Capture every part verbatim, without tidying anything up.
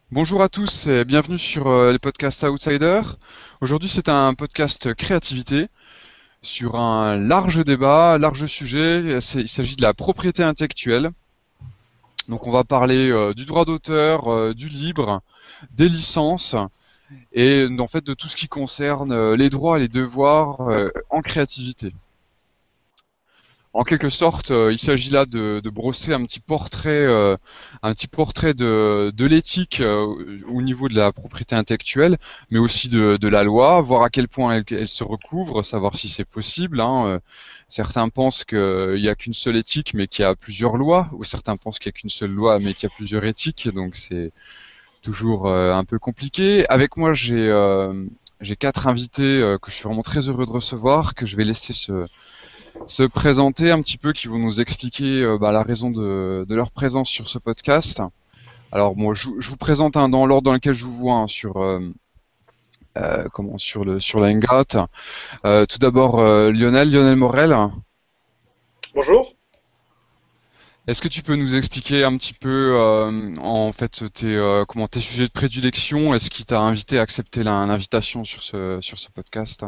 Bonjour à tous et bienvenue sur euh, les podcasts Outsider. Aujourd'hui, c'est un podcast créativité sur un large débat, large sujet. C'est- Il s'agit de la propriété intellectuelle. Donc, on va parler euh, du droit d'auteur, euh, du libre, des licences et en fait de tout ce qui concerne euh, les droits et les devoirs euh, en créativité. En quelque sorte, euh, il s'agit là de, de brosser un petit portrait, euh, un petit portrait de, de l'éthique euh, au niveau de la propriété intellectuelle, mais aussi de, de la loi, voir à quel point elle, elle se recouvre, savoir si c'est possible, hein. Euh, Certains pensent qu'il n'y a qu'une seule éthique, mais qu'il y a plusieurs lois, ou certains pensent qu'il n'y a qu'une seule loi, mais qu'il y a plusieurs éthiques, donc c'est toujours euh, un peu compliqué. Avec moi, j'ai euh, j'ai quatre invités euh, que je suis vraiment très heureux de recevoir, que je vais laisser se se présenter un petit peu, qui vont nous expliquer euh, bah, la raison de, de leur présence sur ce podcast. Alors moi, je, je vous présente hein, dans l'ordre dans lequel je vous vois hein, sur euh, euh, comment sur le sur la Hangout. Euh, tout d'abord euh, Lionel, Lionel Morel. Bonjour. Est-ce que tu peux nous expliquer un petit peu euh, en fait tes euh, comment tes sujets de prédilection? Est-ce qui t'a invité à accepter l'invitation sur ce sur ce podcast?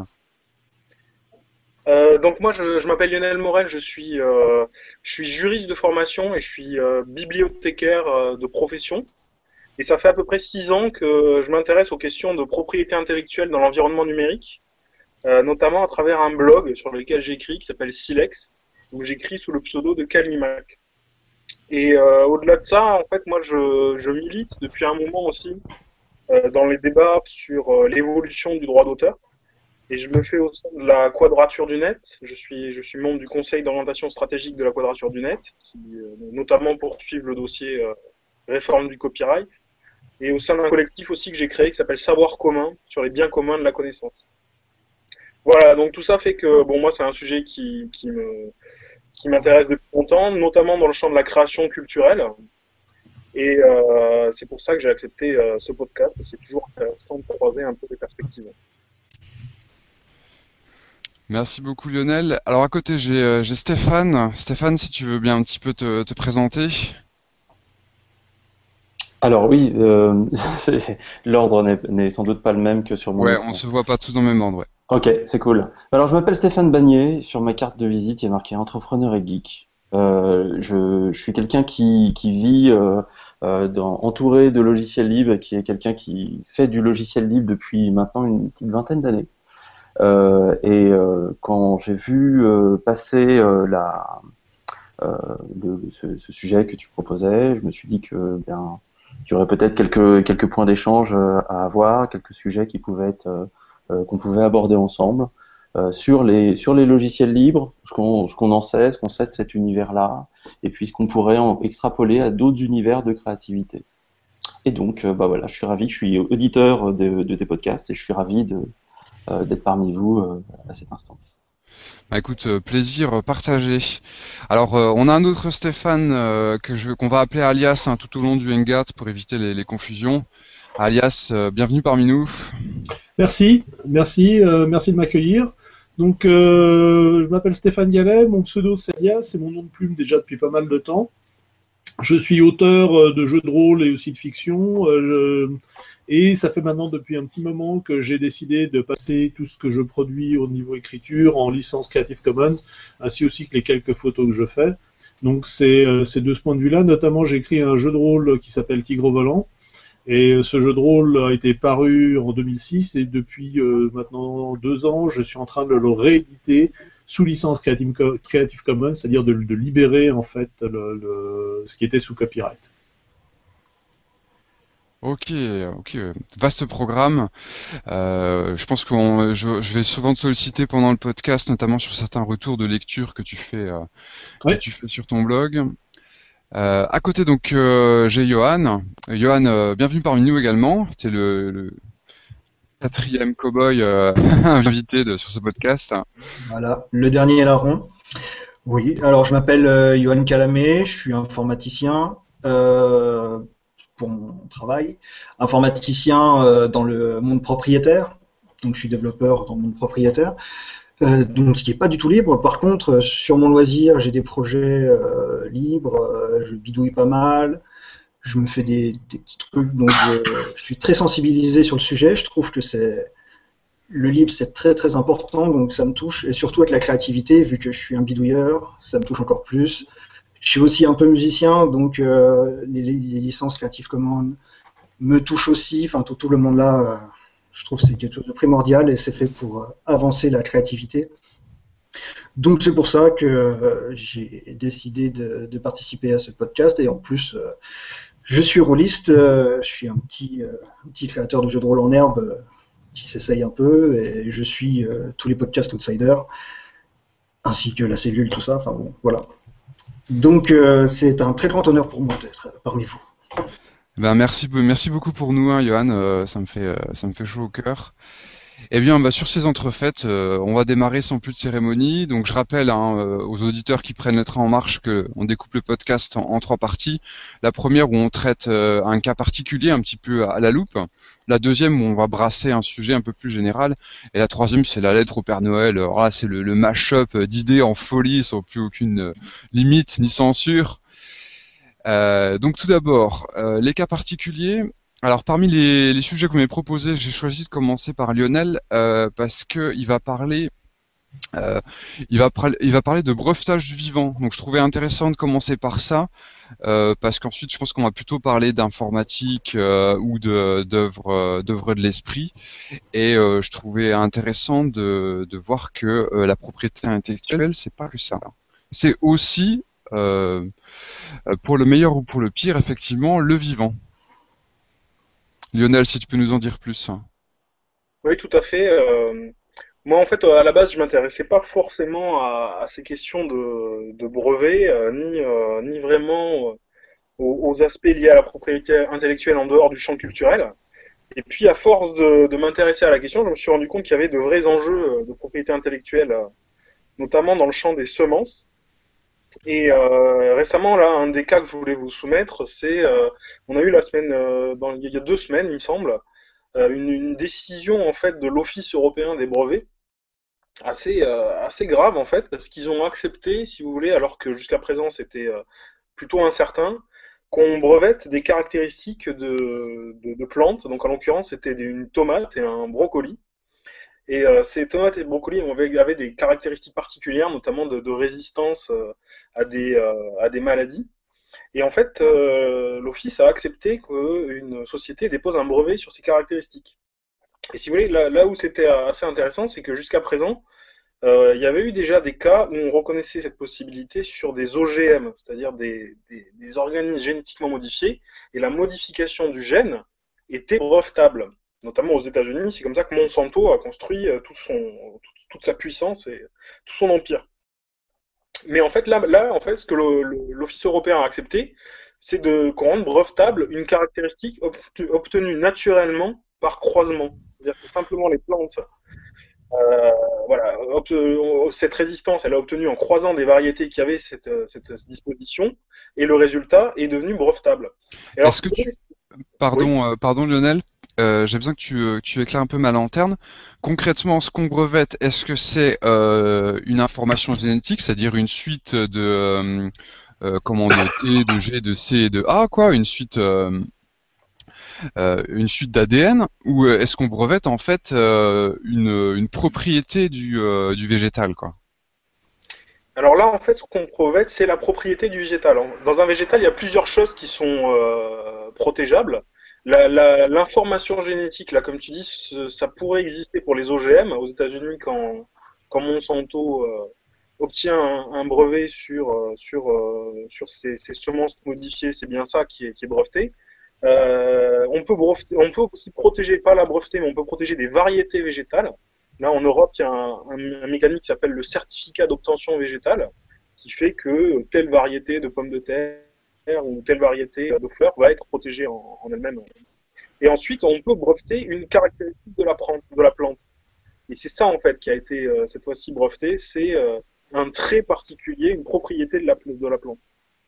Euh, donc moi je, je m'appelle Lionel Morel, je suis euh, je suis juriste de formation et je suis euh, bibliothécaire euh, de profession. Et ça fait à peu près six ans que je m'intéresse aux questions de propriété intellectuelle dans l'environnement numérique, euh, notamment à travers un blog sur lequel j'écris qui s'appelle Silex, où j'écris sous le pseudo de Kalimac. Et euh, au-delà de ça, en fait, moi je, je milite depuis un moment aussi euh, dans les débats sur euh, l'évolution du droit d'auteur. Et je le fais au sein de la Quadrature du Net. Je suis, je suis membre du conseil d'orientation stratégique de la Quadrature du Net, qui euh, notamment poursuivent le dossier euh, réforme du copyright. Et au sein d'un collectif aussi que j'ai créé qui s'appelle Savoir commun sur les biens communs de la connaissance. Voilà, donc tout ça fait que bon, moi c'est un sujet qui, qui me qui m'intéresse depuis longtemps, notamment dans le champ de la création culturelle. Et euh, c'est pour ça que j'ai accepté euh, ce podcast, parce que c'est toujours intéressant de croiser un peu les perspectives. Merci beaucoup Lionel. Alors à côté j'ai euh, j'ai Stéphane. Stéphane, si tu veux bien un petit peu te, te présenter. Alors oui, euh, c'est- l'ordre n'est n'est sans doute pas le même que sur mon Ouais, on écran. se voit pas tous dans le même ordre, ouais. Ok, c'est cool. Alors je m'appelle Stéphane Bagné, sur ma carte de visite il y a marqué entrepreneur et geek. Euh, je, je suis quelqu'un qui, qui vit euh, euh, dans, entouré de logiciels libres, qui est quelqu'un qui fait du logiciel libre depuis maintenant une petite vingtaine d'années. Euh, et euh, quand j'ai vu euh, passer euh, la, euh, le- ce, ce sujet que tu proposais, je me suis dit que bien il y aurait peut-être quelques quelques points d'échange euh, à avoir, quelques sujets qui pouvaient être euh, euh, qu'on pouvait aborder ensemble euh, sur les sur les logiciels libres, ce qu'on ce qu'on en sait, ce qu'on sait de cet univers-là, et puis ce qu'on pourrait en extrapoler à d'autres univers de créativité. Et donc, euh, bah voilà, je suis ravi, je suis auditeur de, de tes podcasts et je suis ravi de euh, d'être parmi vous euh, à cet instant. Bah écoute, euh, plaisir partagé. Alors, euh, on a un autre Stéphane euh, que je qu'on va appeler Alias hein, tout au long du Hangout pour éviter les, les confusions. Alias, euh, bienvenue parmi nous. Merci, merci, euh, merci de m'accueillir. Donc, euh, je m'appelle Stéphane Gallet, mon pseudo c'est Elias, c'est mon nom de plume déjà depuis pas mal de temps. Je suis auteur euh, de jeux de rôle et aussi de fiction, euh, je- et ça fait maintenant depuis un petit moment que j'ai décidé de passer tout ce que je produis au niveau écriture en licence Creative Commons, ainsi aussi que les quelques photos que je fais. Donc, c'est euh, c'est de ce point de vue-là, notamment j'ai écrit un jeu de rôle qui s'appelle Tigre Volant, et ce jeu de rôle a été paru en deux mille six et depuis euh, maintenant deux ans, je suis en train de le rééditer sous licence Creative, Creative Commons, c'est-à-dire de, de libérer en fait le, le, ce qui était sous copyright. Ok, ok, vaste programme. Euh, je pense que je, je vais souvent te solliciter pendant le podcast, notamment sur certains retours de lecture que tu fais euh, que Ouais. tu fais sur ton blog. Euh, à côté donc euh, j'ai Johan. Johan, euh, bienvenue parmi nous également. Tu es le, le quatrième cow-boy euh, invité de, sur ce podcast. Voilà, le dernier larron. Oui, alors je m'appelle euh, Johan Calamé, je suis informaticien euh, pour mon travail, informaticien euh, dans le monde propriétaire, donc je suis développeur dans le monde propriétaire, euh, donc ce qui n'est pas du tout libre. Par contre, sur mon loisir, j'ai des projets euh, libres, euh, je bidouille pas mal, je me fais des, des petits trucs, donc euh, je suis très sensibilisé sur le sujet. Je trouve que c'est le libre, c'est très très important, donc ça me touche, et surtout avec la créativité, vu que je suis un bidouilleur, ça me touche encore plus. Je suis aussi un peu musicien, donc euh, les, les, licences Creative Commons me touchent aussi. Enfin, tout, tout le monde là, euh, je trouve que c'est quelque chose de primordial et c'est fait pour euh, avancer la créativité. Donc c'est pour ça que euh, j'ai décidé de, de participer à ce podcast, et en plus, euh, je suis rôliste, euh, je suis un petit, euh, un petit créateur de jeux de rôle en herbe euh, qui s'essaye un peu, et je suis euh, tous les podcasts Outsiders, ainsi que la cellule, tout ça, enfin bon, voilà. Donc euh, c'est un très grand honneur pour moi d'être parmi vous. Ben merci, merci beaucoup pour nous, hein, Johan, euh, ça me fait, euh, ça me fait chaud au cœur. Eh bien, bah, sur ces entrefaites, euh, on va démarrer sans plus de cérémonie. Donc, je rappelle hein, euh, aux auditeurs qui prennent le train en marche qu'on découpe le podcast en, en trois parties. La première où on traite euh, un cas particulier, un petit peu à, à la loupe. La deuxième où on va brasser un sujet un peu plus général. Et la troisième, c'est la lettre au Père Noël. Alors là, c'est le, le mash-up d'idées en folie, sans plus aucune euh, limite ni censure. Euh, donc, tout d'abord, euh, les cas particuliers. Alors parmi les, les sujets que vous m'avez proposés, j'ai choisi de commencer par Lionel euh, parce que il va parler, euh, il va par- il va parler de brevetage du vivant. Donc je trouvais intéressant de commencer par ça euh, parce qu'ensuite je pense qu'on va plutôt parler d'informatique euh, ou de d'œuvres euh, d'œuvres de l'esprit. Et euh, je trouvais intéressant de de voir que euh, la propriété intellectuelle c'est pas que ça. C'est aussi euh, pour le meilleur ou pour le pire effectivement le vivant. Lionel, si tu peux nous en dire plus. Oui, tout à fait. Euh, moi, en fait, à la base, je m'intéressais pas forcément à, à ces questions de, de brevets, euh, ni, euh, ni vraiment euh, aux, aux aspects liés à la propriété intellectuelle en dehors du champ culturel. Et puis, à force de, de m'intéresser à la question, je me suis rendu compte qu'il y avait de vrais enjeux euh, de propriété intellectuelle, euh, notamment dans le champ des semences. Et euh, récemment, là, un des cas que je voulais vous soumettre, c'est, euh, on a eu la semaine, euh, dans, il y a deux semaines, il me semble, euh, une, une décision en fait de l'Office européen des brevets, assez, euh, assez grave en fait, parce qu'ils ont accepté, si vous voulez, alors que jusqu'à présent c'était euh, plutôt incertain, qu'on brevette des caractéristiques de, de, de plantes. Donc en l'occurrence, c'était des- une tomate et un brocoli. Et euh, ces tomates et brocolis avaient, avaient des caractéristiques particulières, notamment de, de résistance euh, à des, euh, à des maladies. Et en fait, euh, l'Office a accepté qu'une société dépose un brevet sur ces caractéristiques. Et si vous voulez, là, là où c'était assez intéressant, c'est que jusqu'à présent, euh, il y avait eu déjà des cas où on reconnaissait cette possibilité sur des O G M, c'est-à-dire des, des, des organismes génétiquement modifiés, et la modification du gène était brevetable. Notamment aux États-Unis, c'est comme ça que Monsanto a construit euh, tout son, toute, toute sa puissance et tout son empire. Mais en fait, là, là en fait, ce que le- le- l'Office européen a accepté, c'est de qu'on rende brevetable une caractéristique obtenue, obtenue naturellement par croisement. C'est-à-dire que simplement les plantes, euh, voilà, ob- cette résistance, elle a obtenu en croisant des variétés qui avaient cette, cette disposition, et le résultat est devenu brevetable. Et alors, Est-ce que tu... oui. Pardon, euh, pardon Lionel, euh, j'ai besoin que tu, euh, que tu éclaires un peu ma lanterne. Concrètement, ce qu'on brevette, est-ce que c'est euh, une information génétique, c'est-à-dire une suite de, euh, euh, comment, de T, de G, de C et de A, quoi, une suite, euh, euh, une suite d'A D N, ou euh, est-ce qu'on brevette en fait euh, une, une propriété du, euh, du végétal, quoi? Alors là, en fait, ce qu'on brevette, c'est la propriété du végétal. Dans un végétal, il y a plusieurs choses qui sont euh, protégeables. La- la- L'information génétique, là, comme tu dis, ce- ça pourrait exister pour les O G M. Aux États-Unis, quand, quand Monsanto euh, obtient un, un brevet sur, euh, sur, euh, sur ces, ces semences modifiées, c'est bien ça qui est, qui est breveté. Euh, on peut breveter, on peut aussi protéger, pas la breveter, mais on peut protéger des variétés végétales. Là, en Europe, il y a un, un, un mécanisme qui s'appelle le certificat d'obtention végétale, qui fait que telle variété de pommes de terre ou telle variété de fleurs va être protégée en, en elle-même. Et ensuite, on peut breveter une caractéristique de la, de la plante. Et c'est ça, en fait, qui a été euh, cette fois-ci breveté, c'est euh, un trait particulier, une propriété de la, de la plante.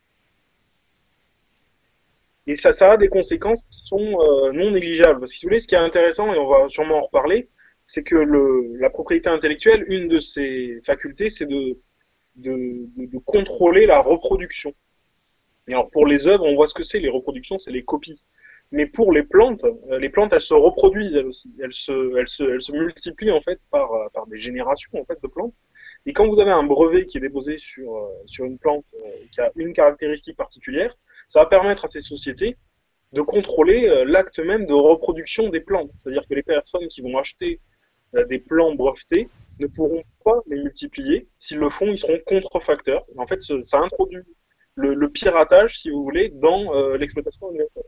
Et ça, ça a des conséquences qui sont euh, non négligeables. Parce que si vous voulez, ce qui est intéressant, et on va sûrement en reparler, c'est que le, la propriété intellectuelle, une de ses facultés, c'est de, de, de, de contrôler la reproduction. Et alors pour les œuvres, on voit ce que c'est, les reproductions, c'est les copies. Mais pour les plantes, euh, les plantes, elles se reproduisent elles aussi. Elles se, elles se, elles se multiplient en fait par, euh, par des générations en fait de plantes. Et quand vous avez un brevet qui est déposé sur, euh, sur une plante euh, qui a une caractéristique particulière, ça va permettre à ces sociétés de contrôler euh, l'acte même de reproduction des plantes. C'est-à-dire que les personnes qui vont acheter euh, des plants brevetés ne pourront pas les multiplier. S'ils le font, ils seront contrefacteurs. En fait, ça introduit le, le piratage, si vous voulez, dans euh, l'exploitation agricole.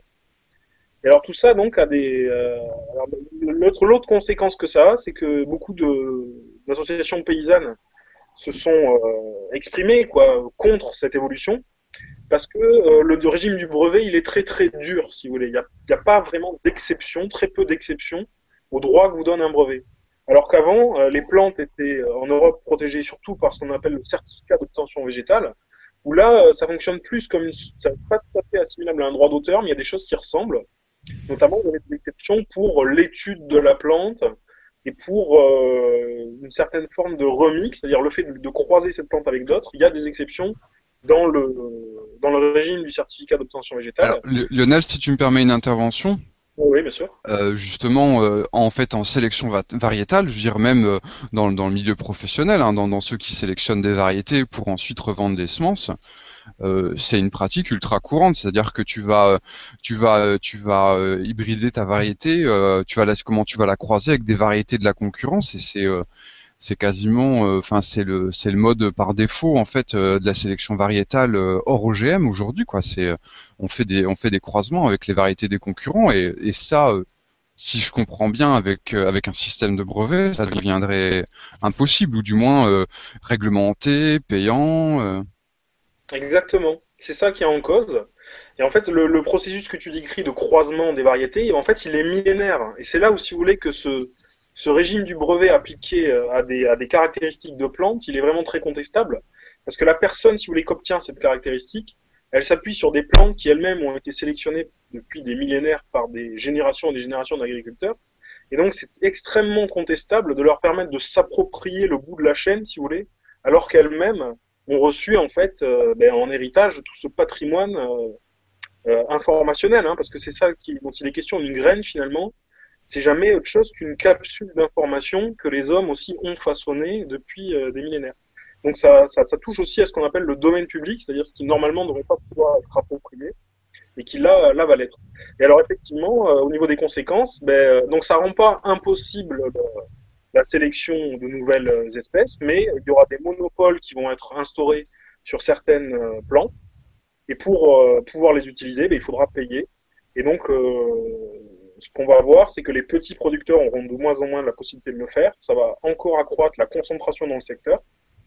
Et alors tout ça donc a des euh, alors, l'autre l'autre conséquence que ça a, c'est que beaucoup de d'associations paysannes se sont euh, exprimées quoi contre cette évolution parce que euh, le, le régime du brevet il est très très dur si vous voulez. Il y a, il y a pas vraiment d'exception, très peu d'exceptions au droit que vous donne un brevet. Alors qu'avant euh, les plantes étaient euh, en Europe protégées surtout par ce qu'on appelle le certificat d'obtention végétale, où là euh, ça fonctionne plus comme une, ça n'est pas tout à fait assimilable à un droit d'auteur, mais il y a des choses qui ressemblent. Notamment, il y avait des exceptions pour l'étude de la plante et pour euh, une certaine forme de remix, c'est-à-dire le fait de, de croiser cette plante avec d'autres. Il y a des exceptions dans le, dans le régime du certificat d'obtention végétale. Alors, Lionel, si tu me permets une intervention. Oui, bien sûr. Euh, justement, euh, en fait, en sélection va variétale, je veux dire même euh, dans, dans le milieu professionnel, hein, dans, dans ceux qui sélectionnent des variétés pour ensuite revendre des semences, euh, c'est une pratique ultra courante. C'est-à-dire que tu vas, tu vas, tu vas euh, hybrider ta variété, euh, tu vas la, comment tu vas la croiser avec des variétés de la concurrence, et c'est euh, c'est quasiment, enfin euh, c'est le c'est le mode par défaut en fait euh, de la sélection variétale euh, hors O G M aujourd'hui quoi. C'est on fait des on fait des croisements avec les variétés des concurrents et, et ça euh, si je comprends bien avec euh, avec un système de brevet ça deviendrait impossible ou du moins euh, réglementé, payant. Euh... Exactement, c'est ça qui est en cause. Et en fait le, le processus que tu décris de croisement des variétés, en fait il est millénaire et c'est là où si vous voulez que ce Ce régime du brevet appliqué à des, à des caractéristiques de plantes, il est vraiment très contestable, parce que la personne, si vous voulez, qu'obtient cette caractéristique, elle s'appuie sur des plantes qui elles-mêmes ont été sélectionnées depuis des millénaires par des générations et des générations d'agriculteurs, et donc c'est extrêmement contestable de leur permettre de s'approprier le bout de la chaîne, si vous voulez, alors qu'elles-mêmes ont reçu en fait euh, ben, en héritage tout ce patrimoine euh, euh, informationnel, hein, parce que c'est ça qui, dont il est question, une graine finalement. C'est jamais autre chose qu'une capsule d'information que les hommes aussi ont façonné depuis euh, des millénaires. Donc ça, ça, ça touche aussi à ce qu'on appelle le domaine public, c'est-à-dire ce qui normalement ne devrait pas pouvoir être approprié et qui là, là va l'être. Et alors effectivement, euh, au niveau des conséquences, ben, donc ça rend pas impossible le, la sélection de nouvelles espèces, mais il y aura des monopoles qui vont être instaurés sur certaines euh, plantes et pour euh, pouvoir les utiliser, ben, il faudra payer. Et donc euh, ce qu'on va voir, c'est que les petits producteurs auront de moins en moins la possibilité de le faire. Ça va encore accroître la concentration dans le secteur.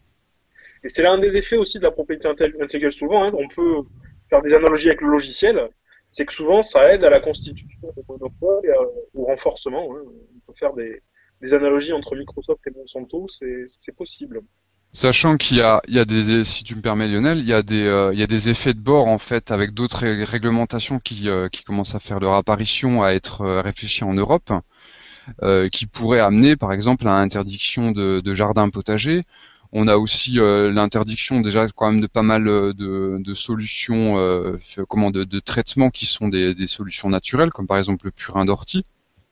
Et c'est l'un des effets aussi de la propriété intellectuelle souvent. Hein. On peut faire des analogies avec le logiciel. C'est que souvent, ça aide à la constitution de monopoles et à, au renforcement. Hein. On peut faire des, des analogies entre Microsoft et Monsanto. C'est possible. Sachant qu'il y a, il y a des, si tu me permets Lionel, il y a des, euh, il y a des effets de bord en fait avec d'autres ré réglementations qui, euh, qui commencent à faire leur apparition, à être euh, réfléchies en Europe, euh, qui pourraient amener par exemple à l'interdiction de, de jardins potagers. On a aussi euh, l'interdiction déjà quand même de pas mal de, de solutions, euh, comment, de, de traitements qui sont des, des solutions naturelles, comme par exemple le purin d'ortie.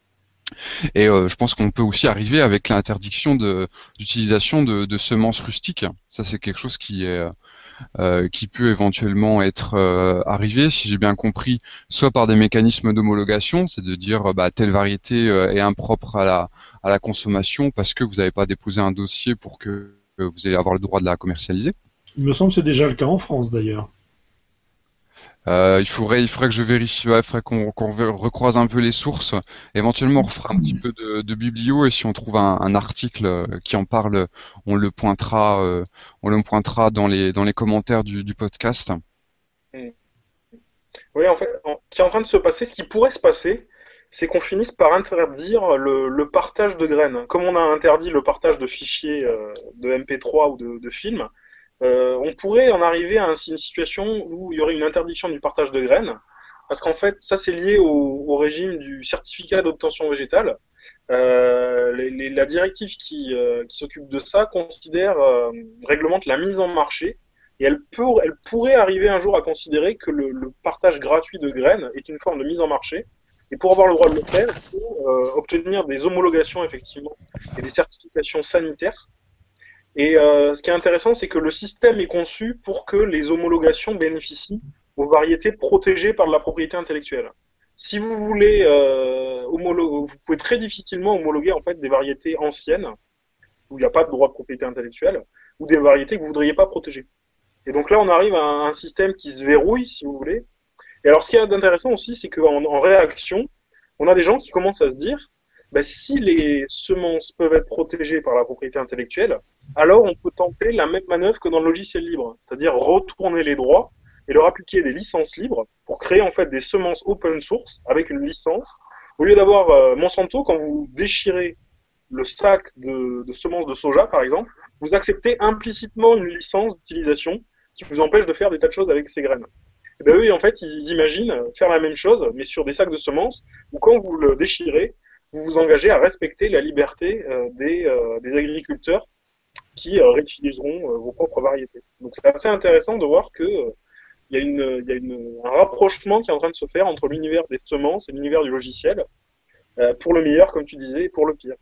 Et euh, je pense qu'on peut aussi arriver avec l'interdiction de d'utilisation de, de semences rustiques. Ça, c'est quelque chose qui est euh, qui peut éventuellement être euh, arrivé, si j'ai bien compris, soit par des mécanismes d'homologation, c'est de dire bah, telle variété euh, est impropre à la à la consommation parce que vous n'avez pas déposé un dossier pour que, que vous allez avoir le droit de la commercialiser. Il me semble que c'est déjà le cas en France d'ailleurs. Euh, il faudrait, il faudrait que je vérifie, ouais, il faudrait qu'on qu'on recroise un peu les sources. Éventuellement, on refera un petit peu de, de biblio et si on trouve un, un article qui en parle, on le pointera, euh, on le pointera dans les dans les commentaires du, du podcast. Oui, en fait, en, ce qui est en train de se passer, ce qui pourrait se passer, c'est qu'on finisse par interdire le, le partage de graines. Comme on a interdit le partage de fichiers euh, de M P trois ou de, de films. Euh, on pourrait en arriver à une situation où il y aurait une interdiction du partage de graines, parce qu'en fait, ça c'est lié au, au régime du certificat d'obtention végétale. Euh, les, les, la directive qui, euh, qui s'occupe de ça considère, euh, réglemente la mise en marché Et elle, peut, elle pourrait arriver un jour à considérer que le, le partage gratuit de graines est une forme de mise en marché. Et pour avoir le droit de le faire, il faut euh, obtenir des homologations, effectivement, et des certifications sanitaires. Et euh, ce qui est intéressant, c'est que le système est conçu pour que les homologations bénéficient aux variétés protégées par la propriété intellectuelle. Si vous voulez, euh, homolo- vous pouvez très difficilement homologuer en fait des variétés anciennes où il n'y a pas de droit de propriété intellectuelle ou des variétés que vous voudriez pas protéger. Et donc là, on arrive à un, un système qui se verrouille, si vous voulez. Et alors, ce qui est intéressant aussi, c'est qu'en en réaction, on a des gens qui commencent à se dire, bah, si les semences peuvent être protégées par la propriété intellectuelle, alors on peut tenter la même manœuvre que dans le logiciel libre, c'est-à-dire retourner les droits et leur appliquer des licences libres pour créer en fait des semences open source avec une licence. Au lieu d'avoir euh, Monsanto, quand vous déchirez le sac de, de semences de soja, par exemple, vous acceptez implicitement une licence d'utilisation qui vous empêche de faire des tas de choses avec ces graines. Et bien eux, en fait, ils imaginent faire la même chose, mais sur des sacs de semences, où quand vous le déchirez, vous vous engagez à respecter la liberté euh, des, euh, des agriculteurs qui euh, réutiliseront euh, vos propres variétés. Donc c'est assez intéressant de voir que euh, il y a, une, il y a une, un rapprochement qui est en train de se faire entre l'univers des semences et l'univers du logiciel, euh, pour le meilleur, comme tu disais, et pour le pire.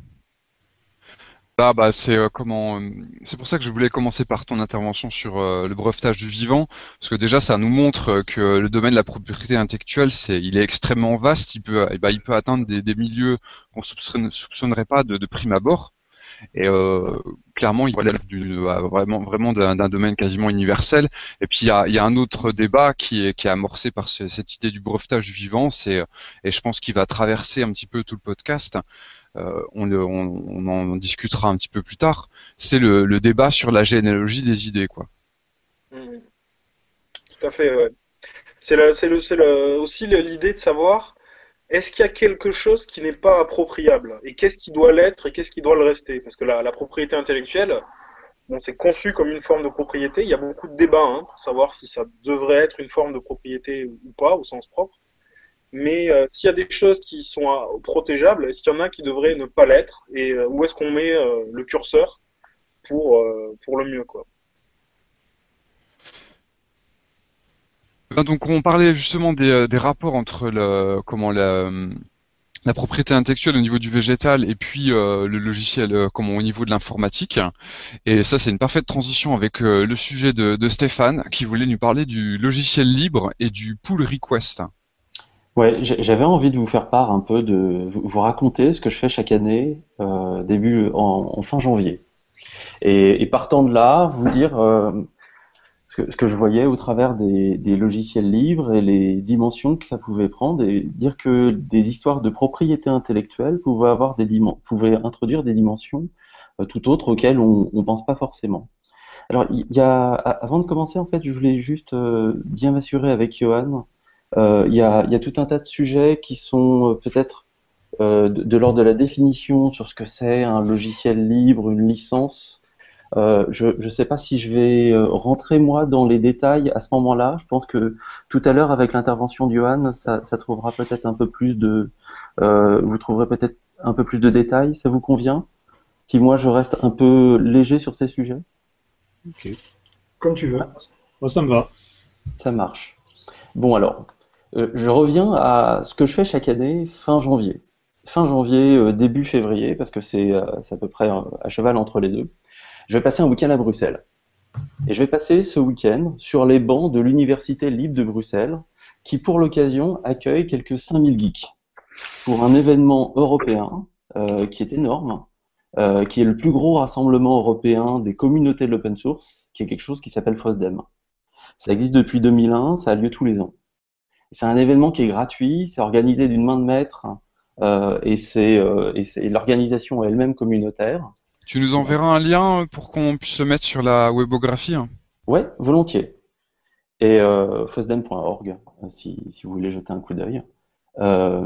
Ah bah c'est euh, comment euh, c'est pour ça que je voulais commencer par ton intervention sur euh, le brevetage du vivant, parce que déjà ça nous montre euh, que le domaine de la propriété intellectuelle, c'est il est extrêmement vaste, il peut eh ben, il peut atteindre des, des milieux qu'on soupçonne, soupçonnerait pas de, de prime abord, et euh, clairement il relève du, euh, vraiment vraiment d'un d'un domaine quasiment universel. Et puis il y a, il y a un autre débat qui est qui est amorcé par ce, cette idée du brevetage du vivant, c'est et je pense qu'il va traverser un petit peu tout le podcast. Euh, on, le, on, on en discutera un petit peu plus tard, c'est le, le débat sur la généalogie des idées, quoi. Mmh. Tout à fait, ouais. C'est le, c'est le, c'est le, aussi l'idée de savoir est-ce qu'il y a quelque chose qui n'est pas appropriable et qu'est-ce qui doit l'être et qu'est-ce qui doit le rester. Parce que la, la propriété intellectuelle, bon, c'est conçu comme une forme de propriété. Il y a beaucoup de débats hein, pour savoir si ça devrait être une forme de propriété ou pas, au sens propre. Mais euh, s'il y a des choses qui sont euh, protégeables, est-ce qu'il y en a qui devraient ne pas l'être et euh, où est-ce qu'on met euh, le curseur pour, euh, pour le mieux, quoi. Ben donc on parlait justement des, des rapports entre le, comment la, la propriété intellectuelle au niveau du végétal et puis euh, le logiciel euh, comment au niveau de l'informatique. Et ça c'est une parfaite transition avec euh, le sujet de, de Stéphane qui voulait nous parler du logiciel libre et du pull request. Ouais, j'ai- j'avais envie de vous faire part un peu de vous vous raconter ce que je fais chaque année, euh, début en, en fin janvier. Et, et partant de là, vous dire euh, ce que, ce que je voyais au travers des, des logiciels libres et les dimensions que ça pouvait prendre, et dire que des histoires de propriété intellectuelle pouvaient avoir des dimen- pouvaient introduire des dimensions euh, tout autres auxquelles on ne pense pas forcément. Alors, il y a, a- avant de commencer, en fait, je voulais juste euh, bien m'assurer avec Johan. Euh, Il y a, il y a tout un tas de sujets qui sont euh, peut-être euh, de, de l'ordre de la définition sur ce que c'est un logiciel libre, une licence. Euh, je ne sais pas si je vais euh, rentrer moi dans les détails à ce moment-là. Je pense que tout à l'heure, avec l'intervention de Johan, ça, ça trouvera peut-être un peu plus de, euh, vous trouverez peut-être un peu plus de détails. Ça vous convient? Si moi je reste un peu léger sur ces sujets? Ok, Comme tu veux. moi ça me va. Ça marche. Bon alors, euh, je reviens à ce que je fais chaque année fin janvier. Fin janvier, euh, début février, parce que c'est euh, c'est à peu près euh, à cheval entre les deux. Je vais passer un week-end à Bruxelles. Et je vais passer ce week-end sur les bancs de l'Université libre de Bruxelles, qui pour l'occasion accueille quelques cinq mille geeks pour un événement européen euh, qui est énorme, euh, qui est le plus gros rassemblement européen des communautés de l'open source, qui est quelque chose qui s'appelle FOSDEM. Ça existe depuis deux mille un, ça a lieu tous les ans. C'est un événement qui est gratuit, c'est organisé d'une main de maître euh, et c'est euh, et c'est l'organisation est elle-même communautaire. Tu nous enverras un lien pour qu'on puisse le mettre sur la webographie. Ouais, volontiers. Et euh, fosdem point org si, si vous voulez jeter un coup d'œil. Euh,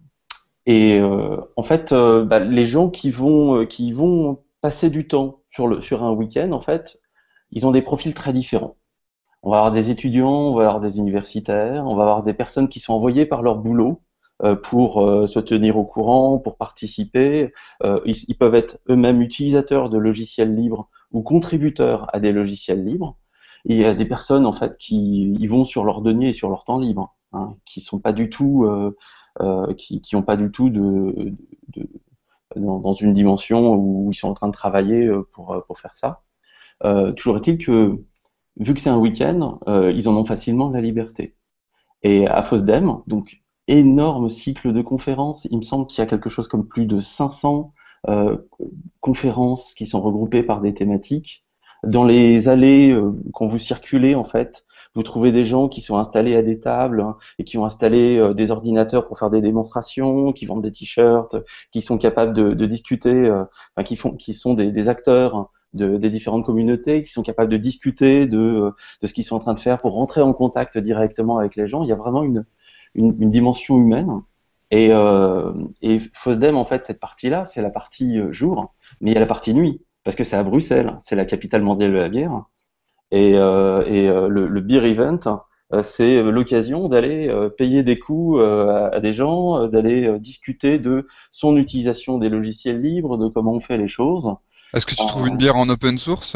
et euh, en fait, euh, bah, les gens qui vont qui vont passer du temps sur le sur un week-end, en fait, ils ont des profils très différents. On va avoir des étudiants, on va avoir des universitaires, on va avoir des personnes qui sont envoyées par leur boulot euh, pour euh, se tenir au courant, pour participer. Euh, ils, ils peuvent être eux-mêmes utilisateurs de logiciels libres ou contributeurs à des logiciels libres. Et il y a des personnes en fait qui y vont sur leur denier et sur leur temps libre, hein, qui sont pas du tout, euh, euh, qui, qui ont pas du tout de, de dans, dans une dimension où ils sont en train de travailler pour pour faire ça. Euh, toujours est-il que vu que c'est un week-end, euh, ils en ont facilement la liberté. Et à FOSDEM, donc énorme cycle de conférences, il me semble qu'il y a quelque chose comme plus de cinq cents euh, conférences qui sont regroupées par des thématiques. Dans les allées, euh, quand vous circulez en fait, vous trouvez des gens qui sont installés à des tables, hein, et qui ont installé euh, des ordinateurs pour faire des démonstrations, qui vendent des t-shirts, qui sont capables de, de discuter, euh, enfin, qui font, qui sont des, des acteurs de, des différentes communautés, qui sont capables de discuter de, de ce qu'ils sont en train de faire pour rentrer en contact directement avec les gens. Il y a vraiment une, une, une dimension humaine. Et, euh, et FOSDEM, en fait, cette partie-là, c'est la partie jour, mais il y a la partie nuit, parce que c'est à Bruxelles, c'est la capitale mondiale de la bière. Et, euh, et euh, le, le beer event, euh, c'est l'occasion d'aller euh, payer des coûts euh, à, à des gens, euh, d'aller euh, discuter de son utilisation des logiciels libres, de comment on fait les choses. Est-ce que tu trouves une bière en open source?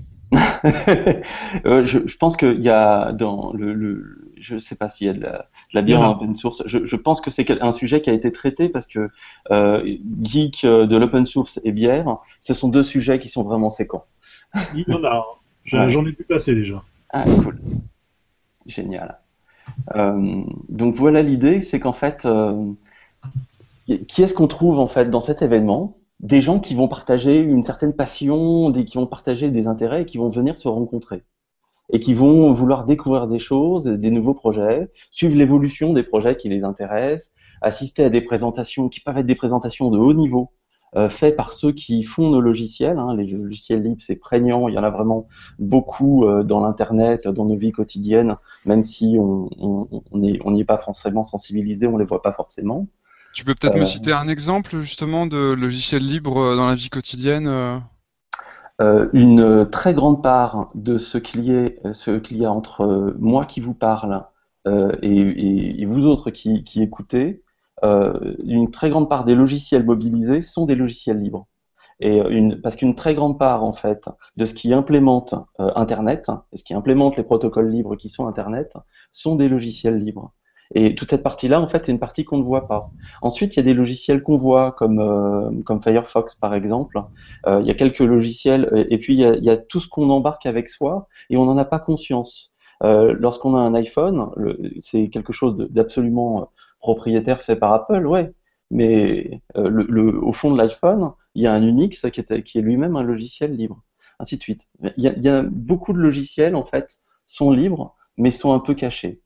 euh, je, je pense qu'il y a dans le, le je sais pas s'il y a de la, de la bière en open source. Je, je pense que c'est un sujet qui a été traité parce que euh, geek de l'open source et bière, ce sont deux sujets qui sont vraiment séquents. Il y en a. J'en Ouais. ai vu passer déjà. Ah, cool. Génial. Euh, donc voilà l'idée, c'est qu'en fait, euh, qui est-ce qu'on trouve en fait dans cet événement? Des gens qui vont partager une certaine passion, des, qui vont partager des intérêts et qui vont venir se rencontrer. Et qui vont vouloir découvrir des choses, des nouveaux projets, suivre l'évolution des projets qui les intéressent, assister à des présentations qui peuvent être des présentations de haut niveau, euh, faites par ceux qui font nos logiciels. Hein. Les logiciels libres, c'est prégnant, il y en a vraiment beaucoup euh, dans l'Internet, dans nos vies quotidiennes, même si on n'y on, on est pas forcément sensibilisé, on les voit pas forcément. Tu peux peut-être Euh, me citer un exemple justement de logiciel libre dans la vie quotidienne? euh Euh, une très grande part de ce qu'il y, est, ce qu'il y a entre euh, moi qui vous parle euh, et, et, et vous autres qui, qui écoutez, euh, une très grande part des logiciels mobilisés sont des logiciels libres. Et une, parce qu'une très grande part en fait de ce qui implémente euh, Internet, et ce qui implémente les protocoles libres qui sont Internet, sont des logiciels libres. Et toute cette partie-là, en fait, est une partie qu'on ne voit pas. Ensuite, il y a des logiciels qu'on voit, comme, euh, comme Firefox, par exemple. Euh, il y a quelques logiciels, et, et puis il y, a, il y a tout ce qu'on embarque avec soi, et on n'en a pas conscience. Euh, lorsqu'on a un iPhone, c'est quelque chose d'absolument propriétaire fait par Apple, ouais. Mais euh, le, le, au fond de l'iPhone, il y a un Unix qui est, qui est lui-même un logiciel libre, ainsi de suite. Il y, a, il y a beaucoup de logiciels, en fait, sont libres, mais sont un peu cachés.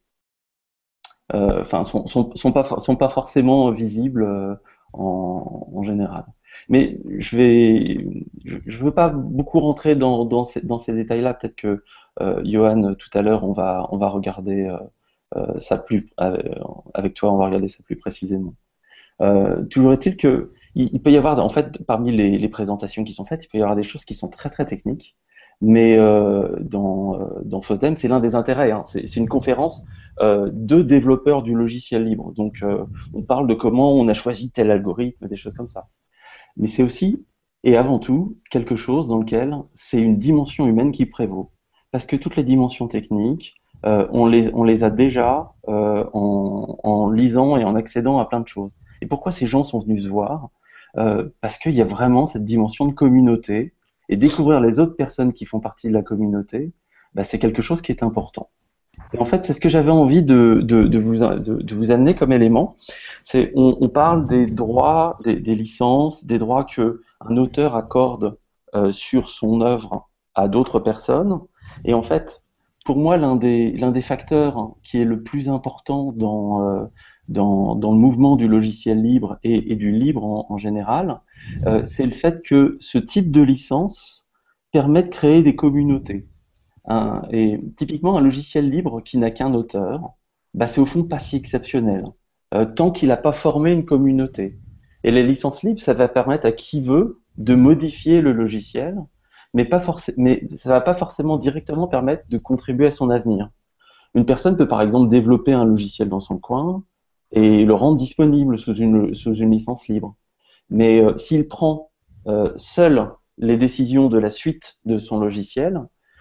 Enfin, euh, sont, sont, sont pas sont pas forcément visibles euh, en, en général. Mais je vais, je, je veux pas beaucoup rentrer dans dans ces, dans ces détails-là. Peut-être que euh, Johan, tout à l'heure, on va on va regarder euh, euh, ça plus euh, avec toi, on va regarder ça plus précisément. Euh, toujours est-il que il, il peut y avoir en fait parmi les, les présentations qui sont faites, il peut y avoir des choses qui sont très très techniques. Mais euh, dans, euh, dans FOSDEM, c'est l'un des intérêts. Hein. C'est une conférence euh, de développeurs du logiciel libre. Donc, euh, on parle de comment on a choisi tel algorithme, des choses comme ça. Mais c'est aussi, et avant tout, quelque chose dans lequel c'est une dimension humaine qui prévaut. Parce que toutes les dimensions techniques, euh, on, les, on les a déjà euh, en, en lisant et en accédant à plein de choses. Et pourquoi ces gens sont venus se voir? euh, Parce qu'il y a vraiment cette dimension de communauté. Et découvrir les autres personnes qui font partie de la communauté, bah, c'est quelque chose qui est important. Et en fait, c'est ce que j'avais envie de, de, de, vous, de, de vous amener comme élément. C'est on, on parle des droits, des, des licences, des droits que un auteur accorde euh, sur son œuvre à d'autres personnes. Et en fait, pour moi, l'un des, l'un des facteurs qui est le plus important dans euh, Dans, dans le mouvement du logiciel libre et, et du libre en, en général, euh, c'est le fait que ce type de licence permet de créer des communautés. Hein, et typiquement, un logiciel libre qui n'a qu'un auteur, bah, c'est au fond pas si exceptionnel, euh, tant qu'il n'a pas formé une communauté. Et les licences libres, ça va permettre à qui veut de modifier le logiciel, mais, pas forc- mais ça va pas forcément directement permettre de contribuer à son avenir. Une personne peut par exemple développer un logiciel dans son coin, et le rendre disponible sous une, sous une licence libre. Mais euh, s'il prend euh, seul les décisions de la suite de son logiciel,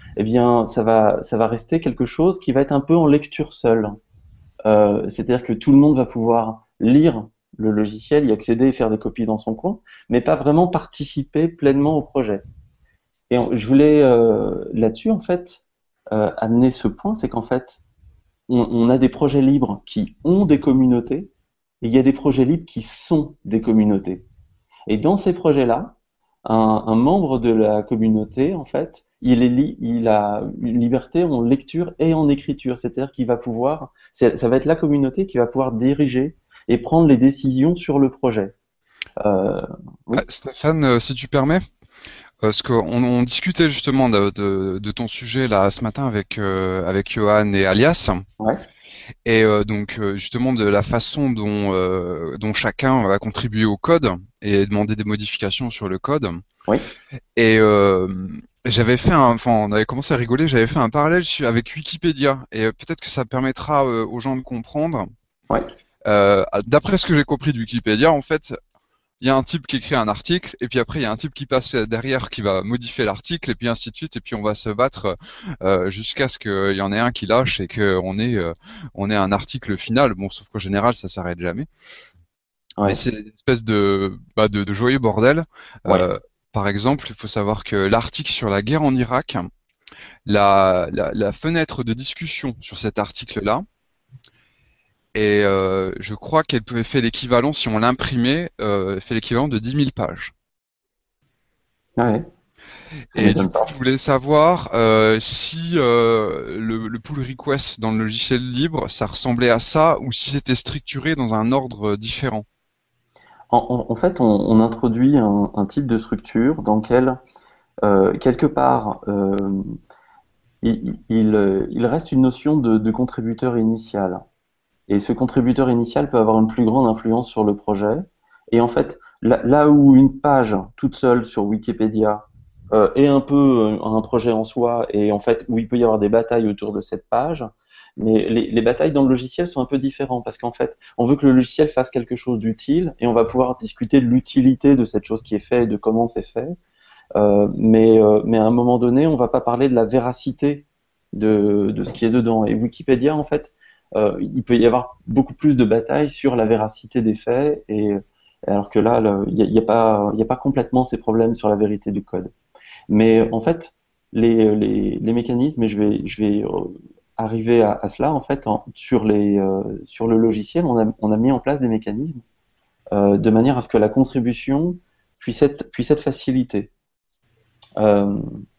eh bien, ça va, ça va rester quelque chose qui va être un peu en lecture seule. Euh, c'est-à-dire que tout le monde va pouvoir lire le logiciel, y accéder et faire des copies dans son coin, mais pas vraiment participer pleinement au projet. Et on- je voulais euh, là-dessus, en fait, euh, amener ce point, c'est qu'en fait, on, on a des projets libres qui ont des communautés, et il y a des projets libres qui sont des communautés. Et dans ces projets-là, un, un membre de la communauté, en fait, il, est li- il a une liberté en lecture et en écriture. C'est-à-dire qu'il va pouvoir, c'est- ça va être la communauté qui va pouvoir diriger et prendre les décisions sur le projet. Euh, Ah, oui, Stéphane, euh, si tu permets, parce qu'on on discutait justement de, de- de ton sujet là ce matin avec euh, avec Johan et Alias, ouais, et euh, donc euh, justement de la façon dont euh, dont chacun va contribuer au code et demander des modifications sur le code. oui, Et euh, j'avais fait un, enfin, on avait commencé à rigoler, j'avais fait un parallèle su- avec Wikipédia, et euh, peut-être que ça permettra euh, aux gens de comprendre. ouais, Euh, d'après ce que j'ai compris de Wikipédia, en fait, il y a un type qui écrit un article, et puis après il y a un type qui passe derrière qui va modifier l'article, et puis ainsi de suite, et puis on va se battre euh, jusqu'à ce qu'il y en ait un qui lâche et qu'on ait, euh, on ait un article final. Bon, sauf qu'en général, ça s'arrête jamais. Mais ouais, c'est une espèce de, bah, de, de joyeux bordel. ouais. Euh, par exemple, il faut savoir que l'article sur la guerre en Irak, la, la, la fenêtre de discussion sur cet article-là, et euh, je crois qu'elle pouvait faire l'équivalent, si on l'imprimait, euh, fait l'équivalent de dix mille pages. Ouais, ça Et du m'étonne coup, je pas. voulais savoir euh, si euh, le, le pull request dans le logiciel libre, ça ressemblait à ça, ou si c'était structuré dans un ordre différent. En, en- en fait, on, on introduit un, un type de structure dans lequel, euh, quelque part, euh, il, il, euh, il reste une notion de, de contributeur initial. Et ce contributeur initial peut avoir une plus grande influence sur le projet. Et en fait, là, là où une page toute seule sur Wikipédia euh, est un peu euh, un projet en soi, et en fait où il peut y avoir des batailles autour de cette page, mais les, les batailles dans le logiciel sont un peu différentes parce qu'en fait, on veut que le logiciel fasse quelque chose d'utile et on va pouvoir discuter de l'utilité de cette chose qui est faite et de comment c'est fait. Euh, mais, euh, mais à un moment donné, on va pas parler de la véracité de, de ce qui est dedans. Et Wikipédia, en fait, euh, il peut y avoir beaucoup plus de batailles sur la véracité des faits, et alors que là, le- il n'y a, il y a pas, il y a pas complètement ces problèmes sur la vérité du code. Mais en fait, les, les, les mécanismes, et je vais, je vais euh, arriver à, à cela, en fait, en- sur les, euh, sur le logiciel, on a, on a mis en place des mécanismes euh, de manière à ce que la contribution puisse être, puisse être facilitée. Euh,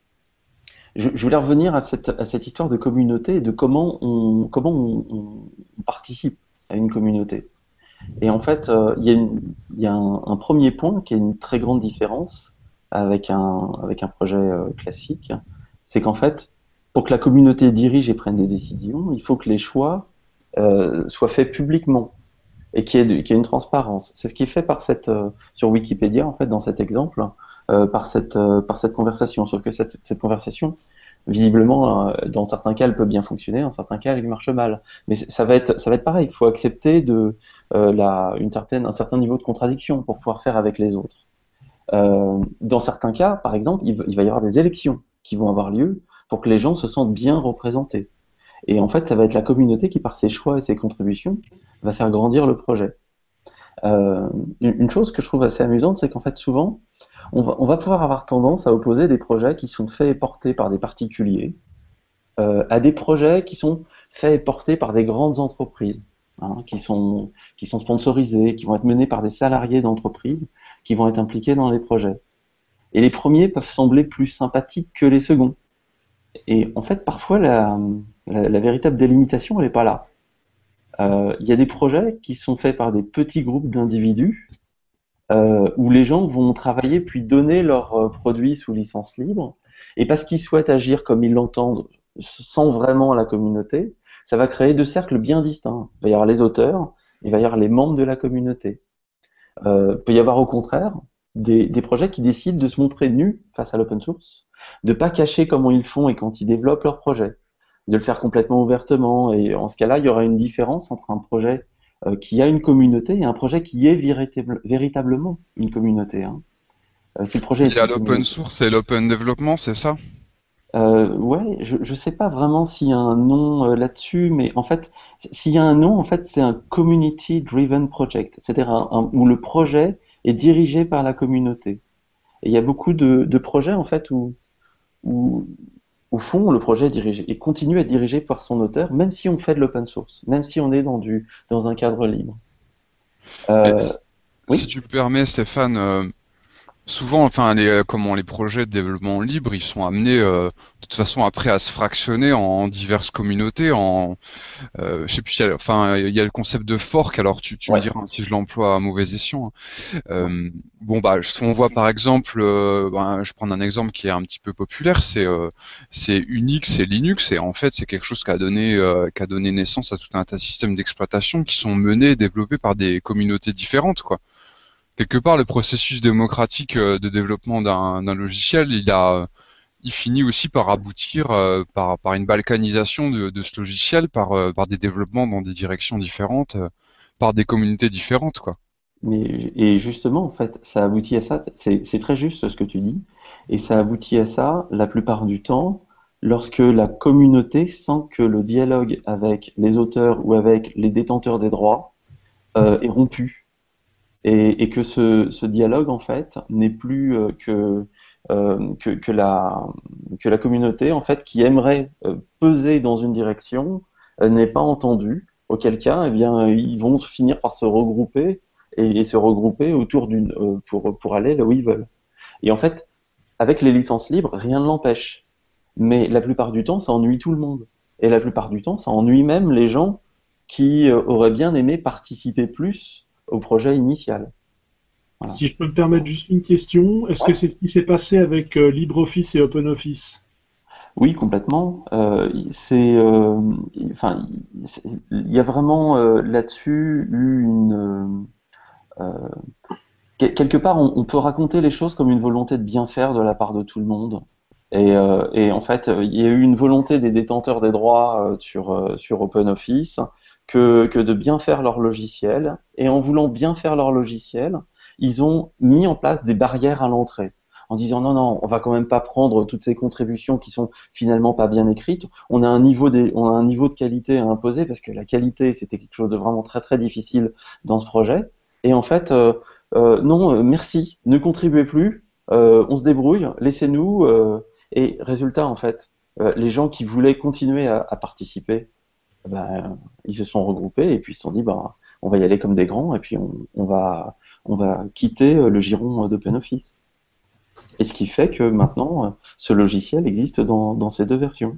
je, je voulais revenir à cette, à cette histoire de communauté et de comment on, comment on, on- on participe à une communauté. Et en fait, euh, il y a, une- il y a un, un premier point qui est une très grande différence avec un, avec un projet euh, classique, c'est qu'en fait, pour que la communauté dirige et prenne des décisions, il faut que les choix euh, soient faits publiquement et qu'il y ait, de- qu'il y ait une transparence. C'est ce qui est fait par cette, euh, sur Wikipédia, en fait, dans cet exemple, euh, par cette, euh, par cette conversation. Sauf que cette, cette conversation, visiblement, euh, dans certains cas, elle peut bien fonctionner, dans certains cas, elle marche mal. Mais c- ça va être, ça va être pareil. Il faut accepter de, euh, la, une certaine, un certain niveau de contradiction pour pouvoir faire avec les autres. Euh, dans certains cas, par exemple, il, va- il va y avoir des élections qui vont avoir lieu pour que les gens se sentent bien représentés. Et en fait, ça va être la communauté qui, par ses choix et ses contributions, va faire grandir le projet. Euh, une une chose que je trouve assez amusante, c'est qu'en fait, souvent, on va, on va pouvoir avoir tendance à opposer des projets qui sont faits et portés par des particuliers euh, à des projets qui sont faits et portés par des grandes entreprises, hein, qui sont, qui sont sponsorisés, qui vont être menés par des salariés d'entreprises, qui vont être impliqués dans les projets. Et les premiers peuvent sembler plus sympathiques que les seconds. Et en fait, parfois, la, la, la véritable délimitation, elle n'est pas là. Euh, Il y a des projets qui sont faits par des petits groupes d'individus euh, où les gens vont travailler puis donner leurs euh, produits sous licence libre. Et parce qu'ils souhaitent agir comme ils l'entendent sans vraiment la communauté, ça va créer deux cercles bien distincts. Il va y avoir les auteurs, il va y avoir les membres de la communauté. Euh, il peut y avoir au contraire des, des projets qui décident de se montrer nus face à l'open source, de pas cacher comment ils font et quand ils développent leur projet, de le faire complètement ouvertement. Et en ce cas-là, il y aura une différence entre un projet euh, qui a une communauté et un projet qui est véritable- véritablement une communauté. Hein. Euh, si le projet Il y est a une l'open communauté, source et l'open développement, c'est ça? Euh, ouais, je ne sais pas vraiment s'il y a un nom euh, là-dessus, mais en fait, s- s'il y a un nom, en fait, c'est un community driven project, c'est-à-dire un- un- où le projet est dirigé par la communauté. Et il y a beaucoup de, de projets en fait où, où, au fond, le projet est dirigé et continue à être dirigé par son auteur, même si on fait de l'open source, même si on est dans du dans un cadre libre. Mais Euh, s- si oui, tu me permets, Stéphane, euh, souvent, enfin, les, euh, comment les projets de développement libre, ils sont amenés euh, de toute façon après à se fractionner en diverses communautés, en Euh, je sais plus, il y a, enfin, il y a le concept de fork. Alors, tu, tu me ouais, diras hein, si je l'emploie à mauvais escient, hein. ouais. Euh, bon, bah, je- on voit par exemple, euh, ben, je prends un exemple qui est un petit peu populaire, c'est euh, c'est Unix et Linux, et en fait, c'est quelque chose qui a donné euh, qui a donné naissance à tout un tas de systèmes d'exploitation qui sont menés et développés par des communautés différentes, quoi. Quelque part, le processus démocratique euh, de développement d'un d'un logiciel, il a il finit aussi par aboutir euh, par, par une balkanisation de, de ce logiciel, par, euh, par des développements dans des directions différentes, euh, par des communautés différentes, quoi. Mais et justement, en fait, ça aboutit à ça. C'est c'est très juste ce que tu dis, et ça aboutit à ça la plupart du temps lorsque la communauté sent que le dialogue avec les auteurs ou avec les détenteurs des droits euh, est rompu. Et, et que ce, ce dialogue, en fait, n'est plus euh, que, euh, que, que, la, que la communauté, en fait, qui aimerait euh, peser dans une direction, euh, n'est pas entendue, auquel cas, eh bien, ils vont finir par se regrouper et, et se regrouper autour d'une, euh, pour, pour aller là où ils veulent. Et en fait, avec les licences libres, rien ne l'empêche. Mais la plupart du temps, ça ennuie tout le monde. Et la plupart du temps, ça ennuie même les gens qui euh, auraient bien aimé participer plus au projet initial. Voilà. Si je peux me permettre juste une question, est-ce que Ouais. c'est ce qui s'est passé avec euh, LibreOffice et OpenOffice? Oui, complètement. Euh, c'est, euh, enfin, c'est- il y a vraiment euh, là-dessus eu une. euh, euh, quel- quelque part, on, on peut raconter les choses comme une volonté de bien faire de la part de tout le monde. Et, euh, et en fait, il y a eu une volonté des détenteurs des droits euh, sur, euh, sur OpenOffice que, que de bien faire leur logiciel. Et en voulant bien faire leur logiciel, ils ont mis en place des barrières à l'entrée. En disant non, non, on va quand même pas prendre toutes ces contributions qui sont finalement pas bien écrites. On a un niveau des, on a un niveau de qualité à imposer parce que la qualité, c'était quelque chose de vraiment très très difficile dans ce projet. Et en fait, euh, euh, non, euh, merci, ne contribuez plus, euh, on se débrouille, laissez-nous. euh, et résultat, en fait, euh, les gens qui voulaient continuer à, à participer, ben, ils se sont regroupés et puis ils se sont dit, ben, on va y aller comme des grands et puis on, on va, on va quitter euh, le giron d'OpenOffice. Et ce qui fait que maintenant, euh, ce logiciel existe dans, dans ces deux versions.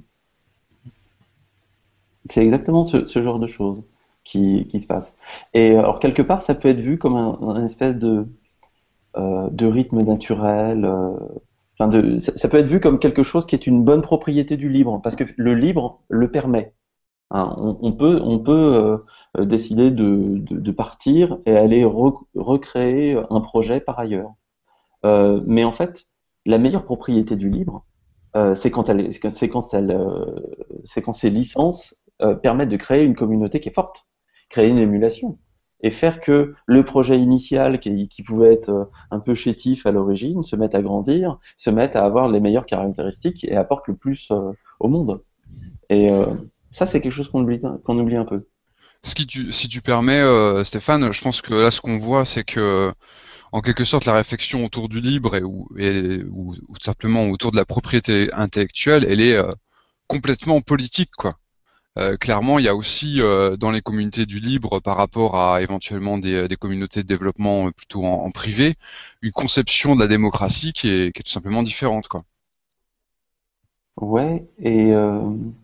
C'est exactement ce, ce genre de choses qui, qui se passe. Et euh, alors, quelque part, ça peut être vu comme un, un espèce de, euh, de rythme naturel. euh, Enfin, de, ça, ça peut être vu comme quelque chose qui est une bonne propriété du libre, parce que le libre le permet. Hein. On, on peut, on peut euh, décider de, de, de partir et aller re- recréer un projet par ailleurs. Euh, mais en fait, la meilleure propriété du libre, euh, c'est quand elle, c'est quand elle, euh, c'est quand ces licences euh, permettent de créer une communauté qui est forte, créer une émulation et faire que le projet initial qui, qui pouvait être euh, un peu chétif à l'origine se mette à grandir, se mette à avoir les meilleures caractéristiques et apporte le plus euh, au monde. Et euh, ça, c'est quelque chose qu'on oublie, qu'on oublie un peu. Ce qui tu, si tu permets, euh, Stéphane, je pense que là, ce qu'on voit, c'est que, en quelque sorte, la réflexion autour du libre et, ou, et, ou, ou tout simplement autour de la propriété intellectuelle, elle est euh, complètement politique, quoi. Euh, clairement, il y a aussi euh, dans les communautés du libre par rapport à éventuellement des, des communautés de développement euh, plutôt en, en privé, une conception de la démocratie qui est, qui est tout simplement différente, quoi. Ouais, et euh,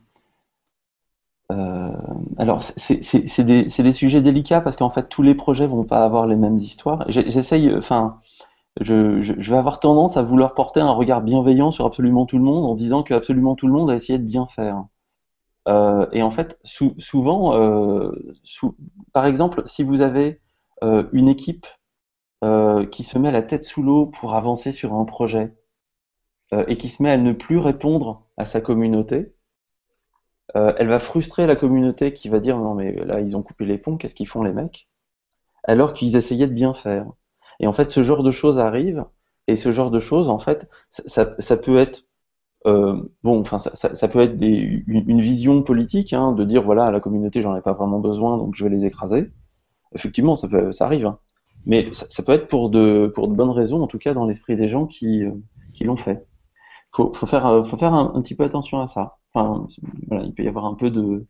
euh, alors c'est c'est- c'est des, c'est des sujets délicats parce qu'en fait tous les projets vont pas avoir les mêmes histoires. J'ai- J'essaye, enfin, je, je, je vais avoir tendance à vouloir porter un regard bienveillant sur absolument tout le monde en disant que absolument tout le monde a essayé de bien faire. Euh, et en fait, sou- souvent, euh, sou- par exemple, si vous avez euh, une équipe euh, qui se met la tête sous l'eau pour avancer sur un projet euh, et qui se met à ne plus répondre à sa communauté, euh, elle va frustrer la communauté qui va dire non mais là ils ont coupé les ponts, qu'est-ce qu'ils font les mecs? Alors qu'ils essayaient de bien faire. Et en fait, ce genre de choses arrive et ce genre de choses, en fait, ça, ça, ça peut être Euh, bon, enfin, ça, ça, ça peut être des, une, une vision politique, hein, de dire voilà, la communauté, j'en ai pas vraiment besoin, donc je vais les écraser. Effectivement, ça peut, ça arrive, hein. Mais ça, ça peut être pour de, pour de bonnes raisons, en tout cas dans l'esprit des gens qui, euh, qui l'ont fait. Faut, faut faire, euh, faut faire un, un petit peu attention à ça. Enfin, voilà, il peut y avoir un peu de,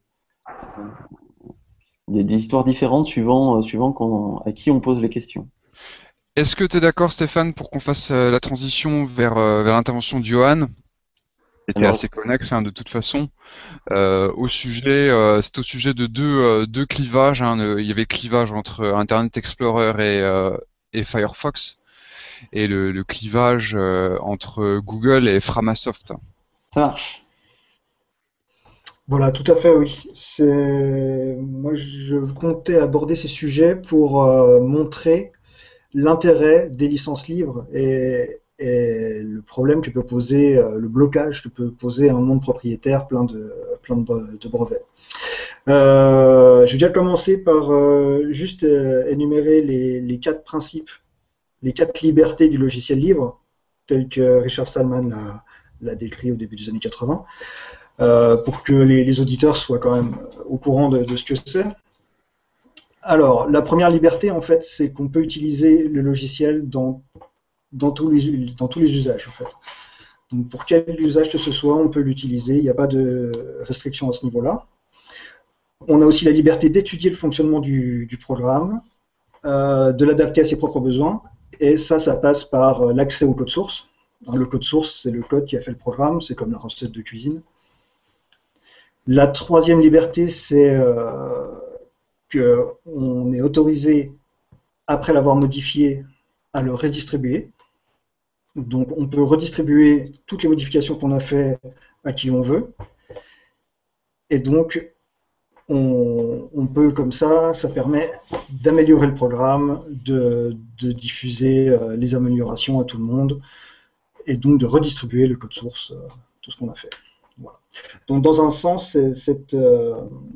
des, des histoires différentes suivant, euh, suivant qu'on- à qui on pose les questions. Est-ce que tu es d'accord, Stéphane, pour qu'on fasse euh, la transition vers, euh, vers l'intervention de Johan? C'était Alors, assez connexe, hein, de toute façon. Euh, au sujet, euh, c'est au sujet de deux, euh, deux clivages, hein. Le- il y avait le clivage entre Internet Explorer et, euh, et Firefox, et le, le clivage euh, entre Google et Framasoft. ça marche. Voilà, tout à fait, oui. C'est moi, je comptais aborder ces sujets pour euh, montrer l'intérêt des licences libres et, et le problème que peut poser, euh, le blocage que peut poser un monde propriétaire plein de, plein de, bre- de brevets. Euh, je vais déjà commencer par euh, juste euh, énumérer les, les quatre principes, les quatre libertés du logiciel libre, tels que Richard Stallman l'a l'a décrit au début des années quatre-vingts, euh, pour que les, les auditeurs soient quand même au courant de, de ce que c'est. Alors, la première liberté, en fait, c'est qu'on peut utiliser le logiciel dans, dans, tous les, dans tous les usages, en fait. Donc, pour quel usage que ce soit, on peut l'utiliser, il n'y a pas de restriction à ce niveau-là. On a aussi la liberté d'étudier le fonctionnement du, du programme, euh, de l'adapter à ses propres besoins, et ça, ça passe par euh, l'accès au code source. Hein, le code source, c'est le code qui a fait le programme, c'est comme la recette de cuisine. La troisième liberté, c'est euh, qu'on est autorisé, après l'avoir modifié, à le redistribuer. Donc on peut redistribuer toutes les modifications qu'on a fait à qui on veut. Et donc on, on peut comme ça, ça permet d'améliorer le programme, de, de diffuser euh, les améliorations à tout le monde, et donc de redistribuer le code source, euh, tout ce qu'on a fait. Voilà. Donc dans un sens, cette, euh,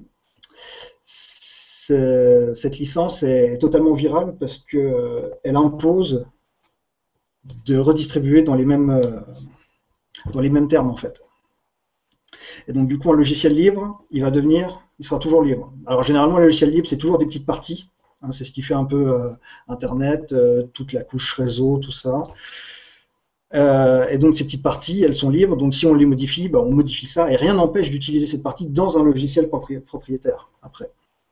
cette licence est totalement virale parce qu'elle impose de redistribuer dans les mêmes, dans les mêmes termes en fait. Et donc du coup un logiciel libre, il va devenir, il sera toujours libre. Alors généralement les logiciels libres c'est toujours des petites parties, hein, c'est ce qui fait un peu euh, Internet, euh, toute la couche réseau, tout ça. Euh, et donc ces petites parties, elles sont libres, donc si on les modifie, bah, on modifie ça et rien n'empêche d'utiliser cette partie dans un logiciel propri propriétaire après.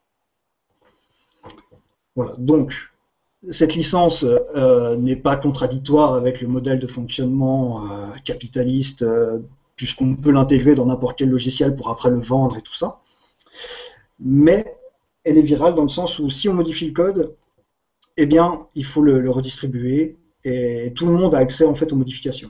Voilà, donc cette licence euh, n'est pas contradictoire avec le modèle de fonctionnement euh, capitaliste, euh, puisqu'on peut l'intégrer dans n'importe quel logiciel pour après le vendre et tout ça. Mais elle est virale dans le sens où si on modifie le code, eh bien, il faut le, le redistribuer et tout le monde a accès en fait aux modifications.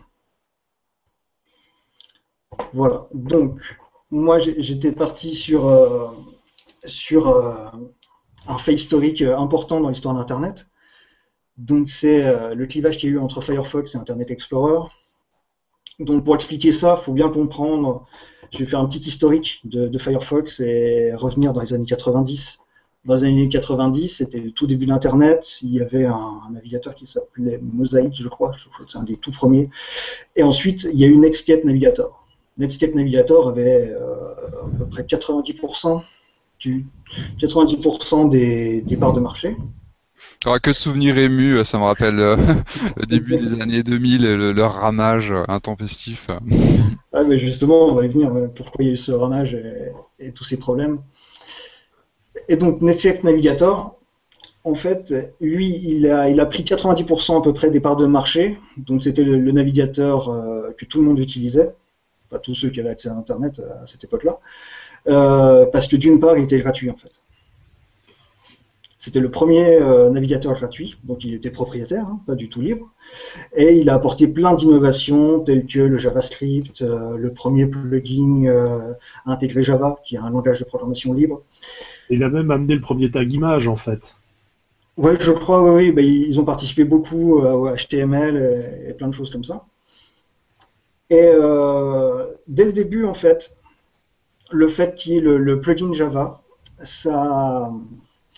Voilà, donc moi j'étais parti sur, euh, sur euh, un fait historique important dans l'histoire d'Internet. Donc c'est euh, le clivage qu'il y a eu entre Firefox et Internet Explorer. Donc pour expliquer ça, il faut bien comprendre, je vais faire un petit historique de, de Firefox et revenir dans les années quatre-vingt-dix. Dans les années quatre-vingt-dix, c'était le tout début d'Internet, il y avait un, un navigateur qui s'appelait Mosaic, je crois, je crois que c'est un des tout premiers. Et ensuite, il y a eu Netscape Navigator. Netscape Navigator avait euh, à peu près quatre-vingt-dix pour cent, du, quatre-vingt-dix pour cent des, des parts de marché. Alors, que de souvenirs émus, ça me rappelle euh, le début des années deux mille, le, leur ramage intempestif. Ah, mais justement, on va y venir, pourquoi il y a eu ce ramage et, et tous ces problèmes. Et donc, Netscape Navigator, en fait, lui, il a, il a pris quatre-vingt-dix pour cent à peu près des parts de marché. Donc, c'était le, le navigateur euh, que tout le monde utilisait, pas tous ceux qui avaient accès à Internet à cette époque-là, euh, parce que d'une part, il était gratuit, en fait. C'était le premier euh, navigateur gratuit, donc il était propriétaire, hein, pas du tout libre. Et il a apporté plein d'innovations, telles que le JavaScript, euh, le premier plugin euh, intégré Java, qui est un langage de programmation libre. Il a même amené le premier tag image, en fait. Ouais, je crois, oui, oui. Ben, ils ont participé beaucoup euh, au H T M L et, et plein de choses comme ça. Et euh, dès le début, en fait, le fait qu'il y ait le, le plugin Java, ça,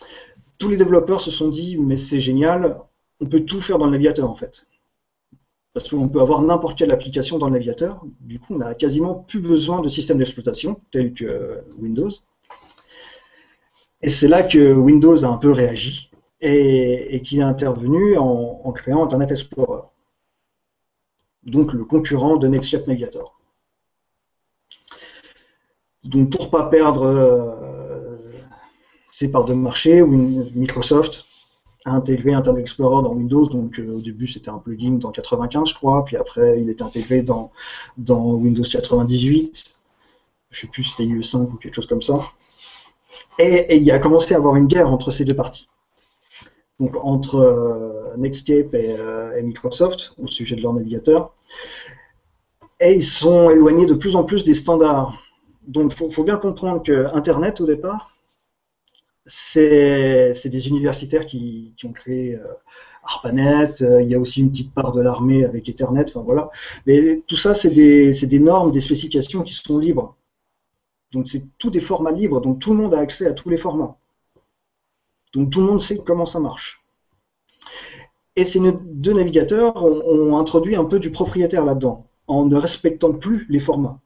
tous les développeurs se sont dit, mais c'est génial, on peut tout faire dans le navigateur, en fait. parce qu'on peut avoir n'importe quelle application dans le navigateur. Du coup, on n'a quasiment plus besoin de système d'exploitation tel que Windows. Et c'est là que Windows a un peu réagi et, et qu'il est intervenu en, en créant Internet Explorer, donc le concurrent de Netscape Navigator. Donc pour ne pas perdre euh, ses parts de marché, Microsoft a intégré Internet Explorer dans Windows. Donc euh, au début c'était un plugin dans quatre-vingt-quinze je crois, puis après il est intégré dans, dans Windows quatre-vingt-dix-huit, je ne sais plus si c'était I E cinq ou quelque chose comme ça. Et, et il a commencé à avoir une guerre entre ces deux parties. Donc entre euh, Netscape et, euh, et Microsoft au sujet de leur navigateur. Et ils sont éloignés de plus en plus des standards. Donc il faut, faut bien comprendre que Internet au départ, c'est des universitaires qui, qui ont créé euh, ARPANET, euh, il y a aussi une petite part de l'armée avec Ethernet, enfin voilà. Mais tout ça, c'est des, des normes, des spécifications qui sont libres. Donc c'est tous des formats libres, donc tout le monde a accès à tous les formats. Donc tout le monde sait comment ça marche. Et ces deux navigateurs ont, ont introduit un peu du propriétaire là-dedans, en ne respectant plus les formats.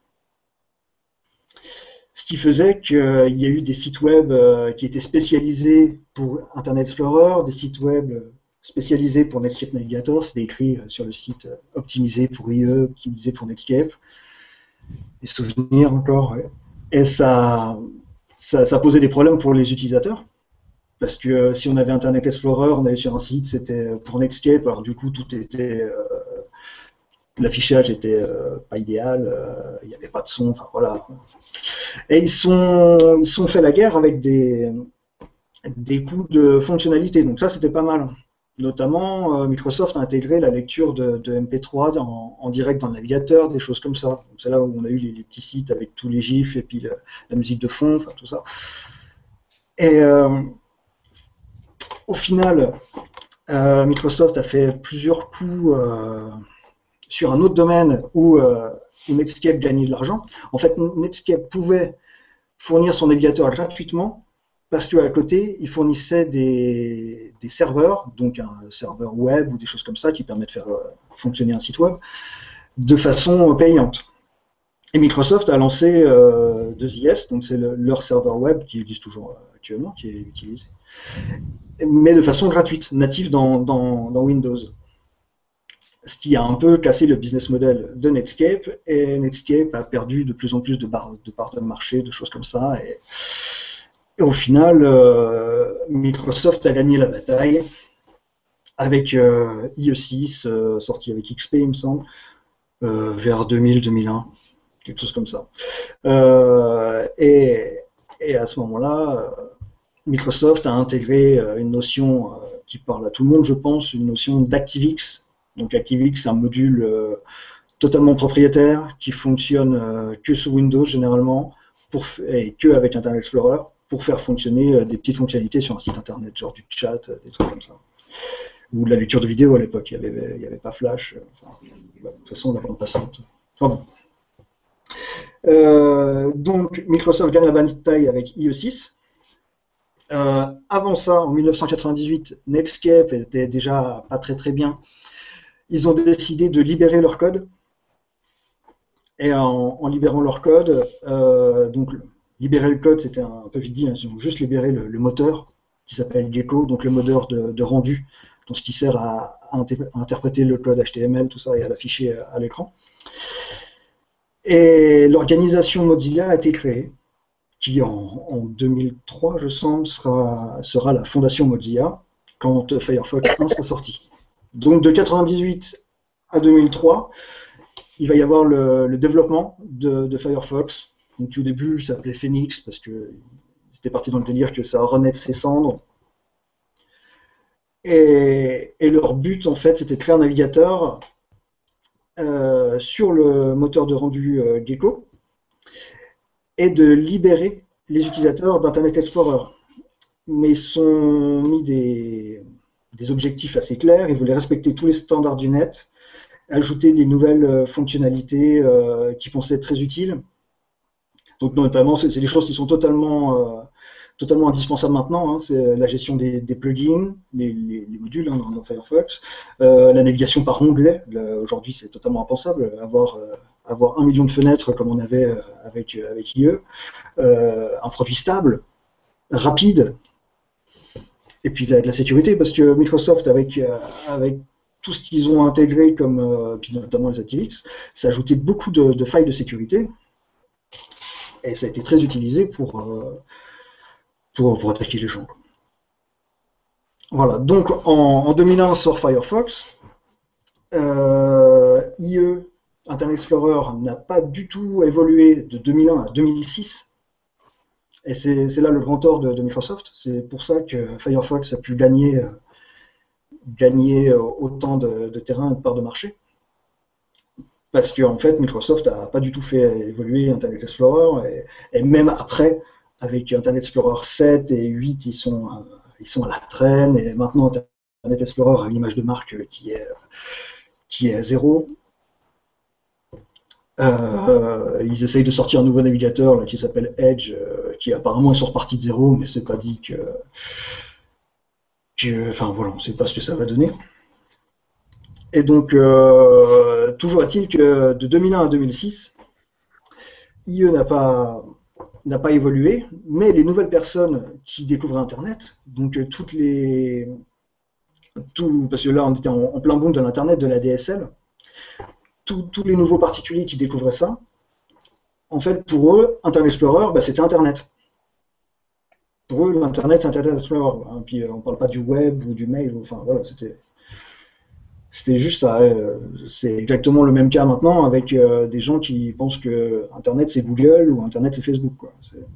Ce qui faisait qu'il y a eu des sites web qui étaient spécialisés pour Internet Explorer, des sites web spécialisés pour Netscape Navigator, c'était écrit sur le site optimisé pour I E, optimisé pour Netscape. Des souvenirs encore, ouais. Et ça, ça, ça posait des problèmes pour les utilisateurs, parce que si on avait Internet Explorer, on allait sur un site, c'était pour Netscape, alors du coup tout était... Euh, l'affichage était euh, pas idéal, euh, il n'y avait pas de son, enfin voilà. Et ils sont, ils sont fait la guerre avec des, des coûts de fonctionnalité, donc ça c'était pas mal. Notamment, euh, Microsoft a intégré la lecture de, de M P trois en, en direct dans le navigateur, des choses comme ça. C'est là où on a eu les, les petits sites avec tous les gifs et puis le, la musique de fond, enfin tout ça. Et euh, au final, euh, Microsoft a fait plusieurs coups euh, sur un autre domaine où, euh, où Netscape gagnait de l'argent. En fait, Netscape pouvait fournir son navigateur gratuitement parce qu'à côté, il fournissait des, des serveurs, donc un serveur web ou des choses comme ça qui permettent de faire euh, fonctionner un site web de façon payante. Et Microsoft a lancé euh, deux I S, donc c'est le, leur serveur web qui existe toujours euh, actuellement, qui est utilisé, mais de façon gratuite, native dans, dans, dans Windows. Ce qui a un peu cassé le business model de Netscape, et Netscape a perdu de plus en plus de parts de, part de marché, de choses comme ça, et, et au final, euh, Microsoft a gagné la bataille avec euh, I E six, euh, sorti avec X P, il me semble, euh, vers deux mille deux mille un, quelque chose comme ça. Euh, et, et à ce moment-là, Microsoft a intégré une notion euh, qui parle à tout le monde, je pense, une notion d'ActiveX. Donc ActiveX, c'est un module euh, totalement propriétaire qui fonctionne euh, que sous Windows généralement pour, et que avec Internet Explorer pour faire fonctionner euh, des petites fonctionnalités sur un site internet, genre du chat, euh, des trucs comme ça. Ou de la lecture de vidéo à l'époque, il n'y avait, il y avait pas Flash. Euh, enfin, bah, de toute façon, la bande passante. Enfin, bon. euh, donc Microsoft gagne la bataille avec I E six. Euh, avant ça, en mille neuf cent quatre-vingt-dix-huit, Netscape était déjà pas très très bien. Ils ont décidé de libérer leur code. Et en, en libérant leur code, euh, donc libérer le code, c'était un, un peu vite dit, hein, ils ont juste libéré le, le moteur qui s'appelle Gecko, donc le moteur de, de rendu, donc ce qui sert à, à, inter à interpréter le code H T M L, tout ça, et à l'afficher à, à l'écran. Et l'organisation Mozilla a été créée, qui en, en deux mille trois, je sens, sera, sera la fondation Mozilla, quand Firefox un sera sorti. Donc de quatre-vingt-dix-huit à deux mille trois, il va y avoir le, le développement de, de Firefox. Donc au début, il s'appelait Phoenix parce que c'était parti dans le délire que ça renaît de ses cendres. Et, et leur but, en fait, c'était de créer un navigateur euh, sur le moteur de rendu euh, Gecko et de libérer les utilisateurs d'Internet Explorer. Mais ils sont mis des, des objectifs assez clairs, ils voulaient respecter tous les standards du net, ajouter des nouvelles fonctionnalités euh, qui pensaient très utiles. Donc notamment, c'est des choses qui sont totalement, euh, totalement indispensable maintenant, hein, c'est la gestion des, des plugins, les, les, les modules hein, dans, dans Firefox, euh, la navigation par onglet. Aujourd'hui, c'est totalement impensable, avoir, euh, avoir un million de fenêtres comme on avait euh, avec, avec I E, euh, un produit stable, rapide, et puis de la, de la sécurité, parce que Microsoft, avec, euh, avec tout ce qu'ils ont intégré, comme euh, puis notamment les ActiveX, ça a ajouté beaucoup de, de failles de sécurité, et ça a été très utilisé pour... Euh, Pour, pour attaquer les gens. Voilà, donc en, en deux mille un sort Firefox, euh, I E, Internet Explorer, n'a pas du tout évolué de deux mille un à deux mille six, et c'est là le grand tort de, de Microsoft, c'est pour ça que Firefox a pu gagner, euh, gagner autant de, de terrain et de parts de marché, parce qu'en en fait Microsoft n'a pas du tout fait évoluer Internet Explorer, et, et même après, avec Internet Explorer sept et huit, ils sont, ils sont à la traîne, et maintenant Internet Explorer a une image de marque qui est, qui est à zéro. Euh, ils essayent de sortir un nouveau navigateur là, qui s'appelle Edge, euh, qui apparemment est sur partie de zéro, mais c'est pas dit que, que... Enfin voilà, on ne sait pas ce que ça va donner. Et donc, euh, toujours est-il que de deux mille un à deux mille six, I E n'a pas... n'a pas évolué, mais les nouvelles personnes qui découvraient Internet, donc euh, toutes les... Tout, parce que là, on était en, en plein boom de l'Internet, de la D S L, tous les nouveaux particuliers qui découvraient ça, en fait, pour eux, Internet Explorer, bah, c'était Internet. Pour eux, l'Internet, c'est Internet Explorer. Hein, puis euh, on ne parle pas du web ou du mail, enfin voilà, c'était... C'était juste ça. Euh, c'est exactement le même cas maintenant avec euh, des gens qui pensent que Internet c'est Google ou Internet c'est Facebook, quoi.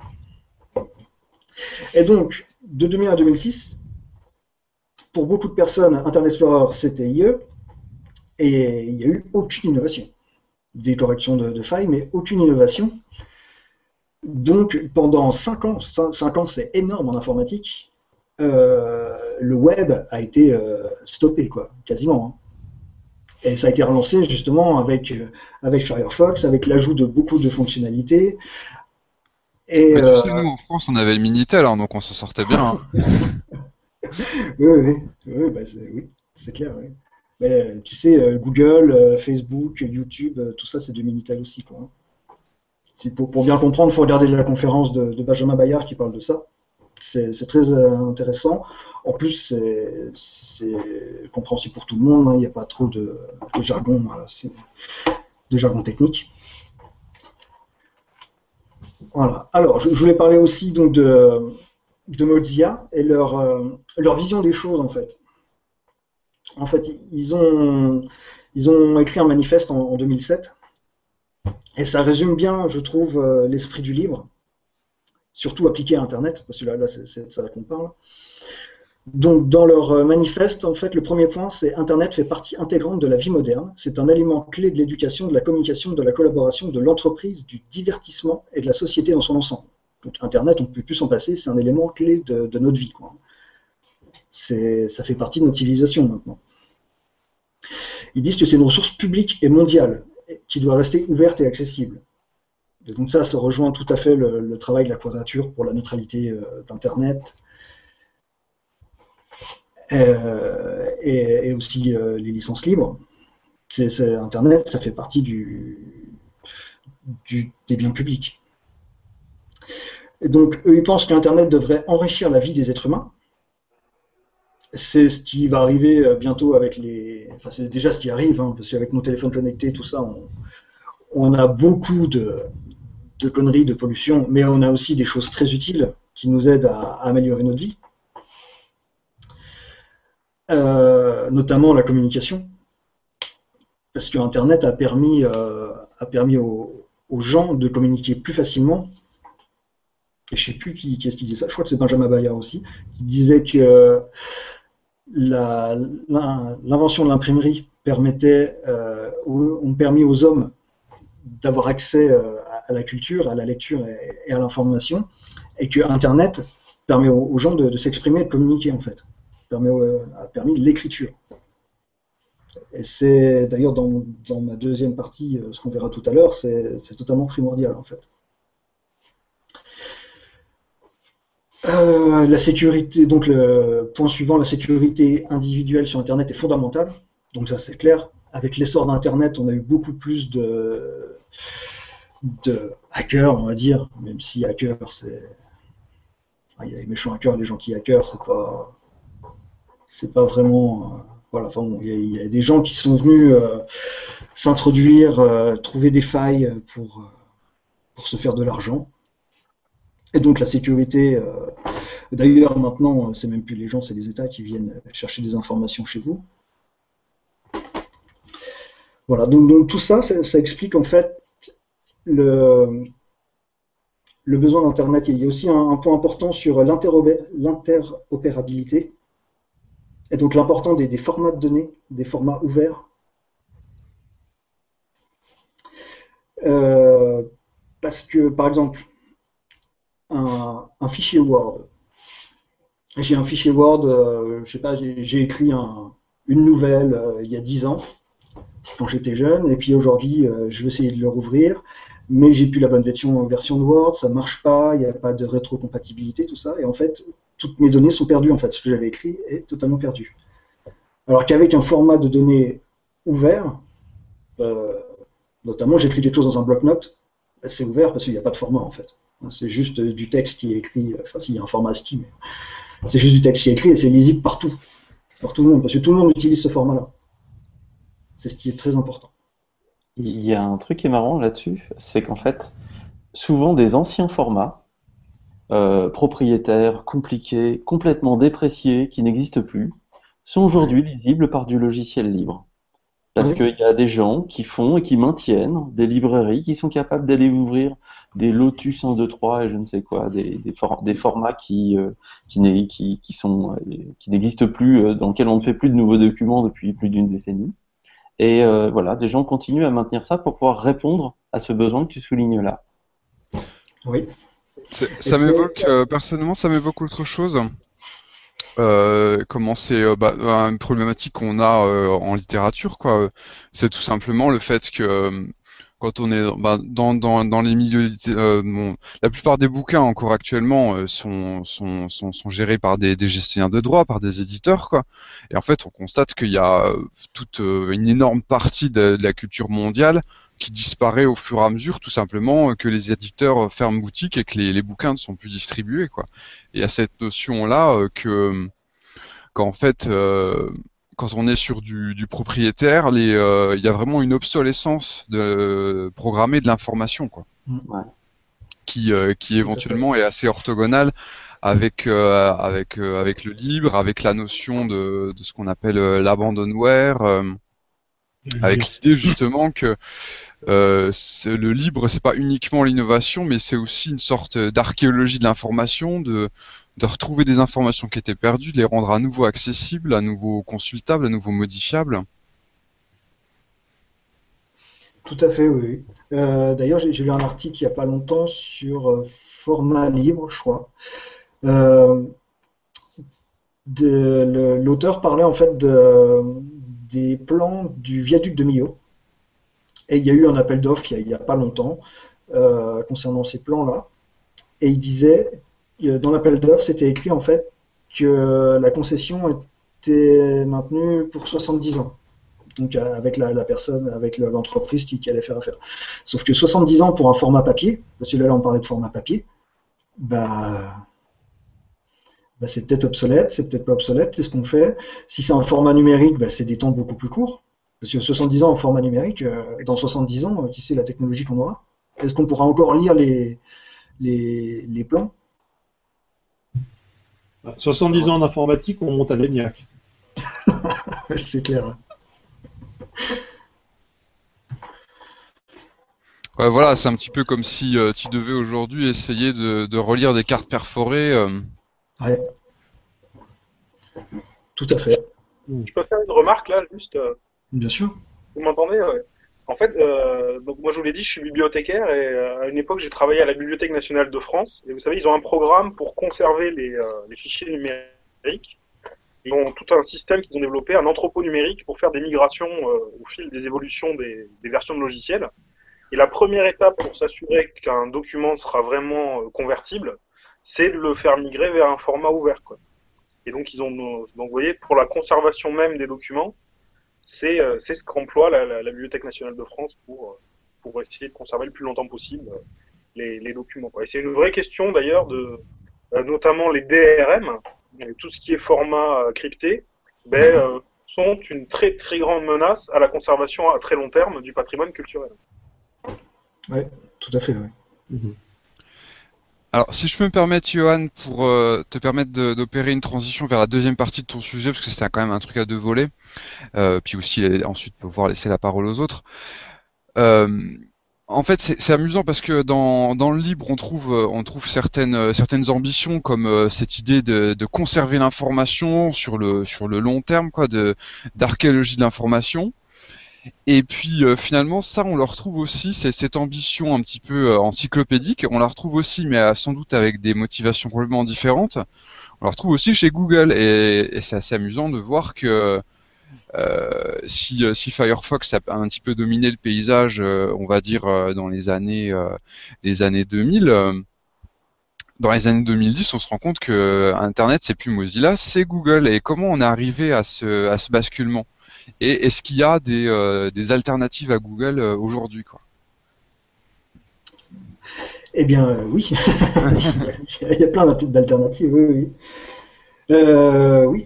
Et donc, de deux mille un à deux mille six, pour beaucoup de personnes, Internet Explorer c'était I E, et il n'y a eu aucune innovation. Des corrections de, de failles, mais aucune innovation. Donc, pendant cinq ans, cinq ans c'est énorme en informatique, euh, le web a été euh, stoppé, quoi, quasiment. Hein. Et ça a été relancé justement avec, avec Firefox, avec l'ajout de beaucoup de fonctionnalités. Et bah, tu sais, euh... nous en France, on avait le Minitel, hein, donc on s'en sortait bien. Hein. oui, oui, oui, bah oui, c'est clair. Oui. Mais tu sais, Google, Facebook, YouTube, tout ça, c'est du Minitel aussi, quoi. Pour, pour bien comprendre, il faut regarder la conférence de, de Benjamin Bayard qui parle de ça. C'est très intéressant. En plus, c'est compréhensible pour tout le monde. Il hein, n'y a pas trop de, de jargon, de jargon technique. Voilà. Alors, je, je voulais parler aussi donc de, de Mozilla et leur, euh, leur vision des choses en fait. En fait, ils ont, ils ont écrit un manifeste en, en deux mille sept et ça résume bien, je trouve, euh, l'esprit du libre. Surtout appliqué à Internet, parce que là, là c'est de ça qu'on parle. Donc, dans leur manifeste, en fait, le premier point, c'est Internet fait partie intégrante de la vie moderne. C'est un élément clé de l'éducation, de la communication, de la collaboration, de l'entreprise, du divertissement et de la société dans son ensemble. Donc, Internet, on ne peut plus s'en passer, c'est un élément clé de, de notre vie, quoi. Ça fait partie de notre civilisation maintenant. Ils disent que c'est une ressource publique et mondiale qui doit rester ouverte et accessible. Et donc ça, ça rejoint tout à fait le, le travail de la Quadrature pour la neutralité euh, d'Internet euh, et, et aussi euh, les licences libres. C'est, c'est, Internet, ça fait partie du, du, des biens publics. Et donc eux, ils pensent qu'Internet devrait enrichir la vie des êtres humains. C'est ce qui va arriver bientôt avec les... Enfin, c'est déjà ce qui arrive, hein, parce qu'avec nos téléphones connectés, tout ça, on, on a beaucoup de... de conneries, de pollution, mais on a aussi des choses très utiles qui nous aident à, à améliorer notre vie. Euh, notamment la communication. Parce que Internet a permis, euh, a permis aux, aux gens de communiquer plus facilement. Et je ne sais plus qui, qui est-ce qui disait ça, je crois que c'est Benjamin Bayard aussi, qui disait que l'invention de l'imprimerie permettait, euh, ont permis aux hommes d'avoir accès euh, à la culture, à la lecture et, et à l'information, et que Internet permet aux, aux gens de, de s'exprimer et de communiquer en fait, permet, euh, a permis l'écriture. Et c'est d'ailleurs dans, dans ma deuxième partie, ce qu'on verra tout à l'heure, c'est totalement primordial en fait. Euh, la sécurité, donc le point suivant, la sécurité individuelle sur Internet est fondamentale. Donc ça c'est clair. Avec l'essor d'Internet, on a eu beaucoup plus de, de hackers, on va dire, même si hackers, c'est, enfin, il y a les méchants hackers, les gens qui hackers, c'est pas, c'est pas vraiment, euh, voilà. Enfin, bon, il y, a, il y a des gens qui sont venus euh, s'introduire, euh, trouver des failles pour pour se faire de l'argent. Et donc la sécurité. Euh, D'ailleurs, maintenant, c'est même plus les gens, c'est les États qui viennent chercher des informations chez vous. Voilà, donc, donc tout ça, ça, ça explique en fait le, le besoin d'Internet. Il y a aussi un, un point important sur l'interopérabilité, et donc l'importance des, des formats de données, des formats ouverts. Euh, parce que, par exemple, un, un fichier Word, j'ai un fichier Word, euh, je sais pas, j'ai écrit un, une nouvelle euh, il y a dix ans, quand j'étais jeune, et puis aujourd'hui, euh, je vais essayer de le rouvrir, mais j'ai plus la bonne version, version de Word, ça marche pas, il n'y a pas de rétrocompatibilité, tout ça, et en fait, toutes mes données sont perdues, en fait, ce que j'avais écrit est totalement perdu. Alors qu'avec un format de données ouvert, euh, notamment j'écris des choses dans un bloc-notes, c'est ouvert parce qu'il n'y a pas de format, en fait. C'est juste du texte qui est écrit, enfin, s'il y a un format ASCII, mais c'est juste du texte qui est écrit et c'est lisible partout, par tout le monde, parce que tout le monde utilise ce format-là. C'est ce qui est très important. Il y a un truc qui est marrant là-dessus, c'est qu'en fait, souvent des anciens formats, euh, propriétaires, compliqués, complètement dépréciés, qui n'existent plus, sont aujourd'hui lisibles par du logiciel libre. Parce Oui. qu'il y a des gens qui font et qui maintiennent des librairies qui sont capables d'aller ouvrir des Lotus un, deux, trois et je ne sais quoi, des, des, for des formats qui, euh, qui, n'est- qui, qui, sont, euh, qui n'existent plus, euh, dans lesquels on ne fait plus de nouveaux documents depuis plus d'une décennie. Et euh, voilà, des gens continuent à maintenir ça pour pouvoir répondre à ce besoin que tu soulignes là. Oui. C'est- Et Ça c'est m'évoque, euh, personnellement, ça m'évoque autre chose. Euh, comment c'est euh, bah, une problématique qu'on a euh, en littérature, quoi. C'est tout simplement le fait que euh, quand on est bah, dans, dans, dans les milieux, litté- euh, bon, la plupart des bouquins encore actuellement euh, sont, sont, sont, sont gérés par des, des gestionnaires de droits, par des éditeurs, quoi. Et en fait, on constate qu'il y a euh, toute euh, une énorme partie de, de la culture mondiale qui disparaît au fur et à mesure, tout simplement, euh, que les éditeurs euh, ferment boutique et que les, les bouquins ne sont plus distribués, quoi. Et il y a cette notion-là euh, que qu'en fait, euh, quand on est sur du, du propriétaire, les, euh, il y a vraiment une obsolescence de programmée de l'information, quoi, Ouais. qui, euh, qui Tout à fait. éventuellement est assez orthogonale avec euh, avec euh, avec le libre, avec la notion de, de ce qu'on appelle euh, l'abandonware, euh, avec l'idée justement que euh, c'est- le libre, c'est pas uniquement l'innovation, mais c'est aussi une sorte d'archéologie de l'information, de, de retrouver des informations qui étaient perdues, de les rendre à nouveau accessibles, à nouveau consultables, à nouveau modifiables. Tout à fait, oui. oui. Euh, D'ailleurs, j'ai j'ai lu un article il n'y a pas longtemps sur euh, format libre, je crois. Euh, de- le- L'auteur parlait en fait de, des plans du viaduc de Millau. Et il y a eu un appel d'offres il n'y a, a, pas longtemps euh, concernant ces plans-là. Et il disait, euh, dans l'appel d'offres, c'était écrit en fait que la concession était maintenue pour soixante-dix ans. Donc avec la, la personne, avec l'entreprise qui, qui allait faire affaire. Sauf que soixante-dix ans pour un format papier, parce que là, là on parlait de format papier, bah, bah c'est peut-être obsolète, c'est peut-être pas obsolète, qu'est-ce qu'on fait? Si c'est un format numérique, bah, c'est des temps beaucoup plus courts. Parce que soixante-dix ans en format numérique, euh, dans soixante-dix ans, qui sait la technologie qu'on aura? Est-ce qu'on pourra encore lire les, les, les plans? soixante-dix ans en informatique, on monte à l'ENIAC. C'est clair. Ouais, voilà, c'est un petit peu comme si euh, tu devais aujourd'hui essayer de, de relire des cartes perforées. euh. Ouais. Tout à fait. Je peux faire une remarque là, juste. euh, Bien sûr. Vous m'entendez? Ouais. En fait, euh, donc moi je vous l'ai dit, je suis bibliothécaire et euh, à une époque j'ai travaillé à la Bibliothèque nationale de France. Et vous savez, ils ont un programme pour conserver les, euh, les fichiers numériques. Ils ont tout un système qu'ils ont développé, un entrepôt numérique pour faire des migrations euh, au fil des évolutions des, des versions de logiciels. Et la première étape pour s'assurer qu'un document sera vraiment euh, convertible, c'est de le faire migrer vers un format ouvert, quoi. Et donc, ils ont, donc, vous voyez, pour la conservation même des documents, c'est, euh, c'est ce qu'emploie la, la, la Bibliothèque nationale de France pour, pour essayer de conserver le plus longtemps possible les, les documents, quoi. Et c'est une vraie question, d'ailleurs, de, euh, notamment les D R M, tout ce qui est format euh, crypté, ben, euh, sont une très très grande menace à la conservation à très long terme du patrimoine culturel. Oui, tout à fait, oui. Mmh. Alors, si je peux me permettre, Johan, pour euh, te permettre de, d'opérer une transition vers la deuxième partie de ton sujet, parce que c'était quand même un truc à deux volets, euh, puis aussi ensuite pouvoir laisser la parole aux autres. Euh, en fait, c'est, c'est amusant parce que dans, dans le livre, on trouve, on trouve certaines, certaines ambitions, comme euh, cette idée de, de conserver l'information sur le, sur le long terme, quoi, de, d'archéologie de l'information. Et puis euh, finalement, ça, on le retrouve aussi, c'est cette ambition un petit peu euh, encyclopédique, on la retrouve aussi, mais euh, sans doute avec des motivations complètement différentes. On la retrouve aussi chez Google, et, et c'est assez amusant de voir que euh, si, si Firefox a un petit peu dominé le paysage, euh, on va dire euh, dans les années, euh, les années deux mille, euh, dans les années deux mille dix, on se rend compte que Internet, c'est plus Mozilla, c'est Google. Et comment on est arrivé à ce, à ce basculement ? Et est-ce qu'il y a des, euh, des alternatives à Google euh, aujourd'hui, quoi ? Eh bien, euh, oui. Il y a plein d'alternatives, oui, oui. Euh, oui.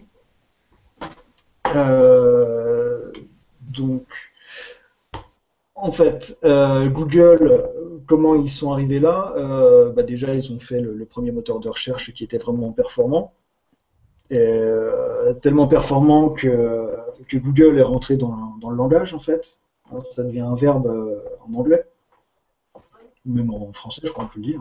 Euh, donc, en fait, euh, Google, comment ils sont arrivés là ? euh, bah Déjà, ils ont fait le, le premier moteur de recherche qui était vraiment performant. Et, euh, tellement performant que, que Google est rentré dans, dans le langage, en fait. Alors, ça devient un verbe euh, en anglais. Même en français, je crois qu'on peut le dire.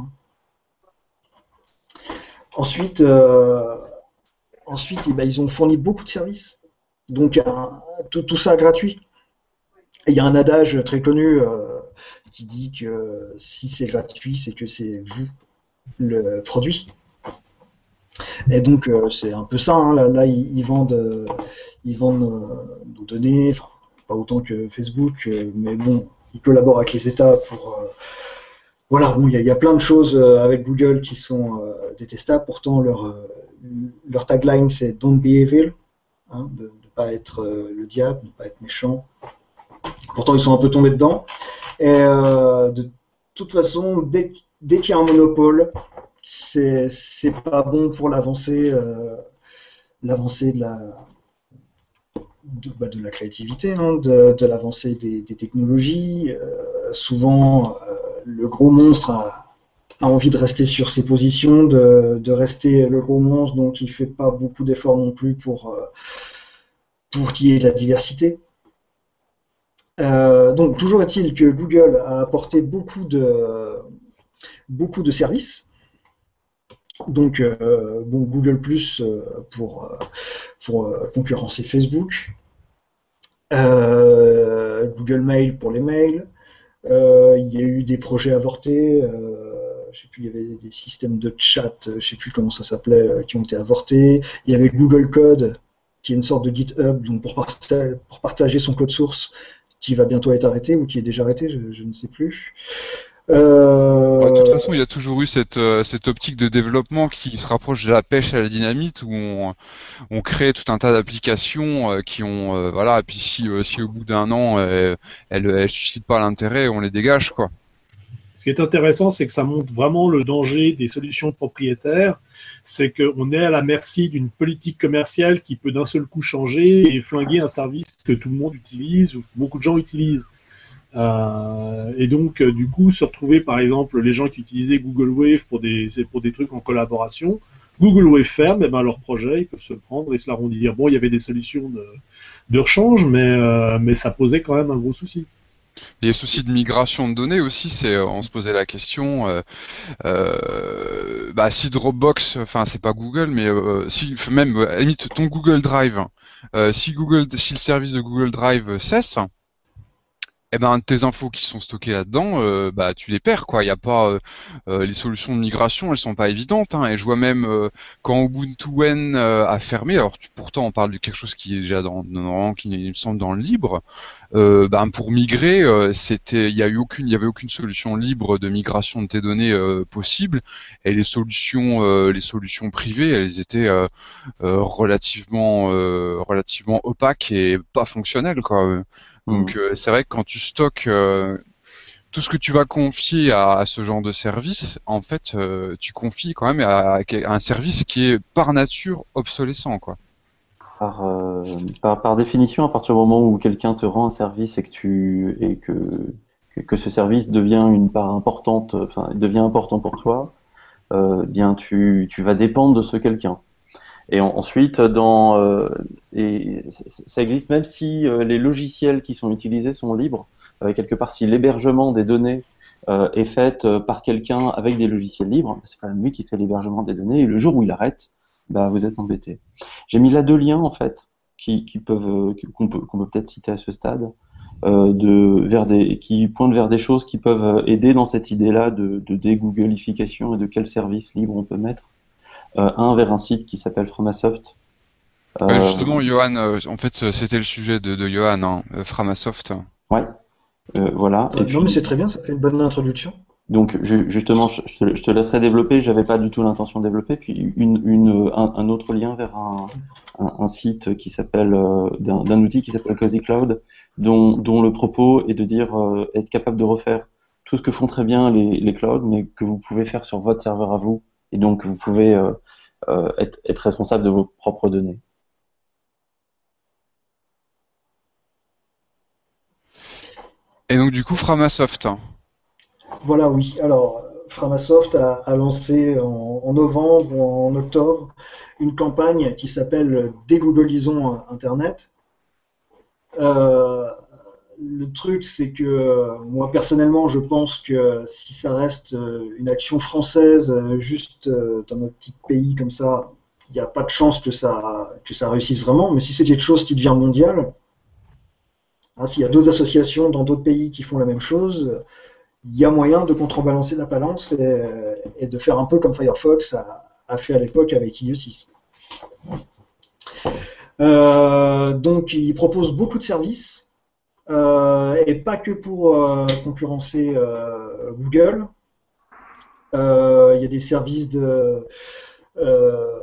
Ensuite, euh, ensuite eh ben, ils ont fourni beaucoup de services. Donc, un, tout, tout ça gratuit. Et il y a un adage très connu euh, qui dit que si c'est gratuit, c'est que c'est vous le produit. Et donc, euh, c'est un peu ça. Hein. Là, là ils, ils vendent, euh, ils vendent euh, nos données, enfin, pas autant que Facebook, euh, mais bon, ils collaborent avec les États pour. Euh, voilà, bon, il y, y a plein de choses euh, avec Google qui sont euh, détestables. Pourtant, leur, euh, leur tagline, c'est Don't be evil, hein, de ne pas être euh, le diable, de ne pas être méchant. Pourtant, ils sont un peu tombés dedans. Et euh, de toute façon, dès, dès qu'il y a un monopole, c'est c'est pas bon pour l'avancée, euh, l'avancée de la de, bah, de la créativité, hein, de, de l'avancée des, des technologies. Euh, souvent, euh, le gros monstre a, a envie de rester sur ses positions, de, de rester le gros monstre, donc il fait pas beaucoup d'efforts non plus pour euh, pour qu'il y ait de la diversité. Euh, donc, toujours est-il que Google a apporté beaucoup de, beaucoup de services. Donc, euh, bon, Google Plus euh, pour, euh, pour euh, concurrencer Facebook, euh, Google Mail pour les mails. Euh, il y a eu des projets avortés. Euh, je sais plus, il y avait des systèmes de chat, je sais plus comment ça s'appelait, euh, qui ont été avortés. Il y avait Google Code, qui est une sorte de GitHub, donc pour, parta pour partager son code source, qui va bientôt être arrêté ou qui est déjà arrêté, je, je ne sais plus. Euh... Ouais, de toute façon, il y a toujours eu cette, euh, cette optique de développement qui se rapproche de la pêche à la dynamite, où on, on crée tout un tas d'applications euh, qui ont, euh, voilà, et puis si, euh, si au bout d'un an, euh, elles ne suscitent pas l'intérêt, on les dégage, quoi. Ce qui est intéressant, c'est que ça montre vraiment le danger des solutions propriétaires. C'est qu'on est à la merci d'une politique commerciale qui peut d'un seul coup changer et flinguer un service que tout le monde utilise ou que beaucoup de gens utilisent. Euh, et donc, euh, du coup, se retrouver, par exemple, les gens qui utilisaient Google Wave pour des, pour des trucs en collaboration, Google Wave ferme, et ben leur projet, ils peuvent se le prendre et se l'arrondir. Bon, il y avait des solutions de, de rechange, mais, euh, mais ça posait quand même un gros souci. Il y a le souci de migration de données aussi, c'est on se posait la question, euh, euh, bah si Dropbox, enfin c'est pas Google, mais euh, si même à la limite ton Google Drive, euh, si Google, si le service de Google Drive cesse, eh ben tes infos qui sont stockées là-dedans, euh, bah tu les perds quoi. Il y a pas euh, euh, les solutions de migration, elles sont pas évidentes. Hein, et je vois même euh, quand Ubuntu One euh, a fermé, alors tu- pourtant on parle de quelque chose qui est déjà dans, dans qui il me semble dans le libre. Euh, ben pour migrer, euh, c'était, il y a eu aucune, il y avait aucune solution libre de migration de tes données euh, possible. Et les solutions, euh, les solutions privées, elles étaient euh, euh, relativement, euh, relativement opaques et pas fonctionnelles quoi. Donc Mhm. euh, c'est vrai que quand tu stockes euh, tout ce que tu vas confier à, à ce genre de service, en fait, euh, tu confies quand même à, à un service qui est par nature obsolescent, quoi. Par, euh, par, par définition, à partir du moment où quelqu'un te rend un service et que tu et que, que, que ce service devient une part importante, enfin devient important pour toi, euh, bien tu, tu vas dépendre de ce quelqu'un. Et en- ensuite, dans euh, et c- c- ça existe même si euh, les logiciels qui sont utilisés sont libres. Euh, quelque part, si l'hébergement des données euh, est fait euh, par quelqu'un avec des logiciels libres, c'est quand même lui qui fait l'hébergement des données. Et le jour où il arrête, bah vous êtes embêté. J'ai mis là deux liens en fait qui, qui peuvent euh, qu'on peut qu'on peut peut-être citer à ce stade, euh, de vers des qui pointent vers des choses qui peuvent euh, aider dans cette idée-là de, de dégooglification et de quel service libre on peut mettre. Euh, un vers un site qui s'appelle Framasoft. Ouais, Euh, justement, Johan, euh, en fait, euh, c'était le sujet de, de Johan, hein, euh, Framasoft. ouais, euh, voilà. Et Ouais, non, mais puis, c'est très bien, ça fait une bonne introduction. donc, ju- justement, je, je te, je te laisserai développer. J'avais pas du tout l'intention de développer. Puis, une, une, un, un autre lien vers un, un, un site qui s'appelle, euh, d'un d'un outil qui s'appelle Cozy Cloud, dont, dont le propos est de dire, euh, être capable de refaire tout ce que font très bien les, les clouds, mais que vous pouvez faire sur votre serveur à vous. Et donc, vous pouvez euh, euh, être, être responsable de vos propres données. Et donc, du coup, Framasoft. Voilà, oui. Alors, Framasoft a, a lancé en, en novembre ou en octobre une campagne qui s'appelle Dégooglisons Internet. Euh, le truc, c'est que euh, moi, personnellement, je pense que si ça reste euh, une action française, euh, juste euh, dans notre petit pays comme ça, il n'y a pas de chance que ça, que ça réussisse vraiment. Mais si c'est quelque chose qui devient mondial, hein, s'il y a d'autres associations dans d'autres pays qui font la même chose, il y a moyen de contrebalancer la balance et, et de faire un peu comme Firefox a, a fait à l'époque avec I E six. Euh, donc, il propose beaucoup de services, euh, et pas que pour euh, concurrencer euh, Google. Euh, il y a des services de, euh,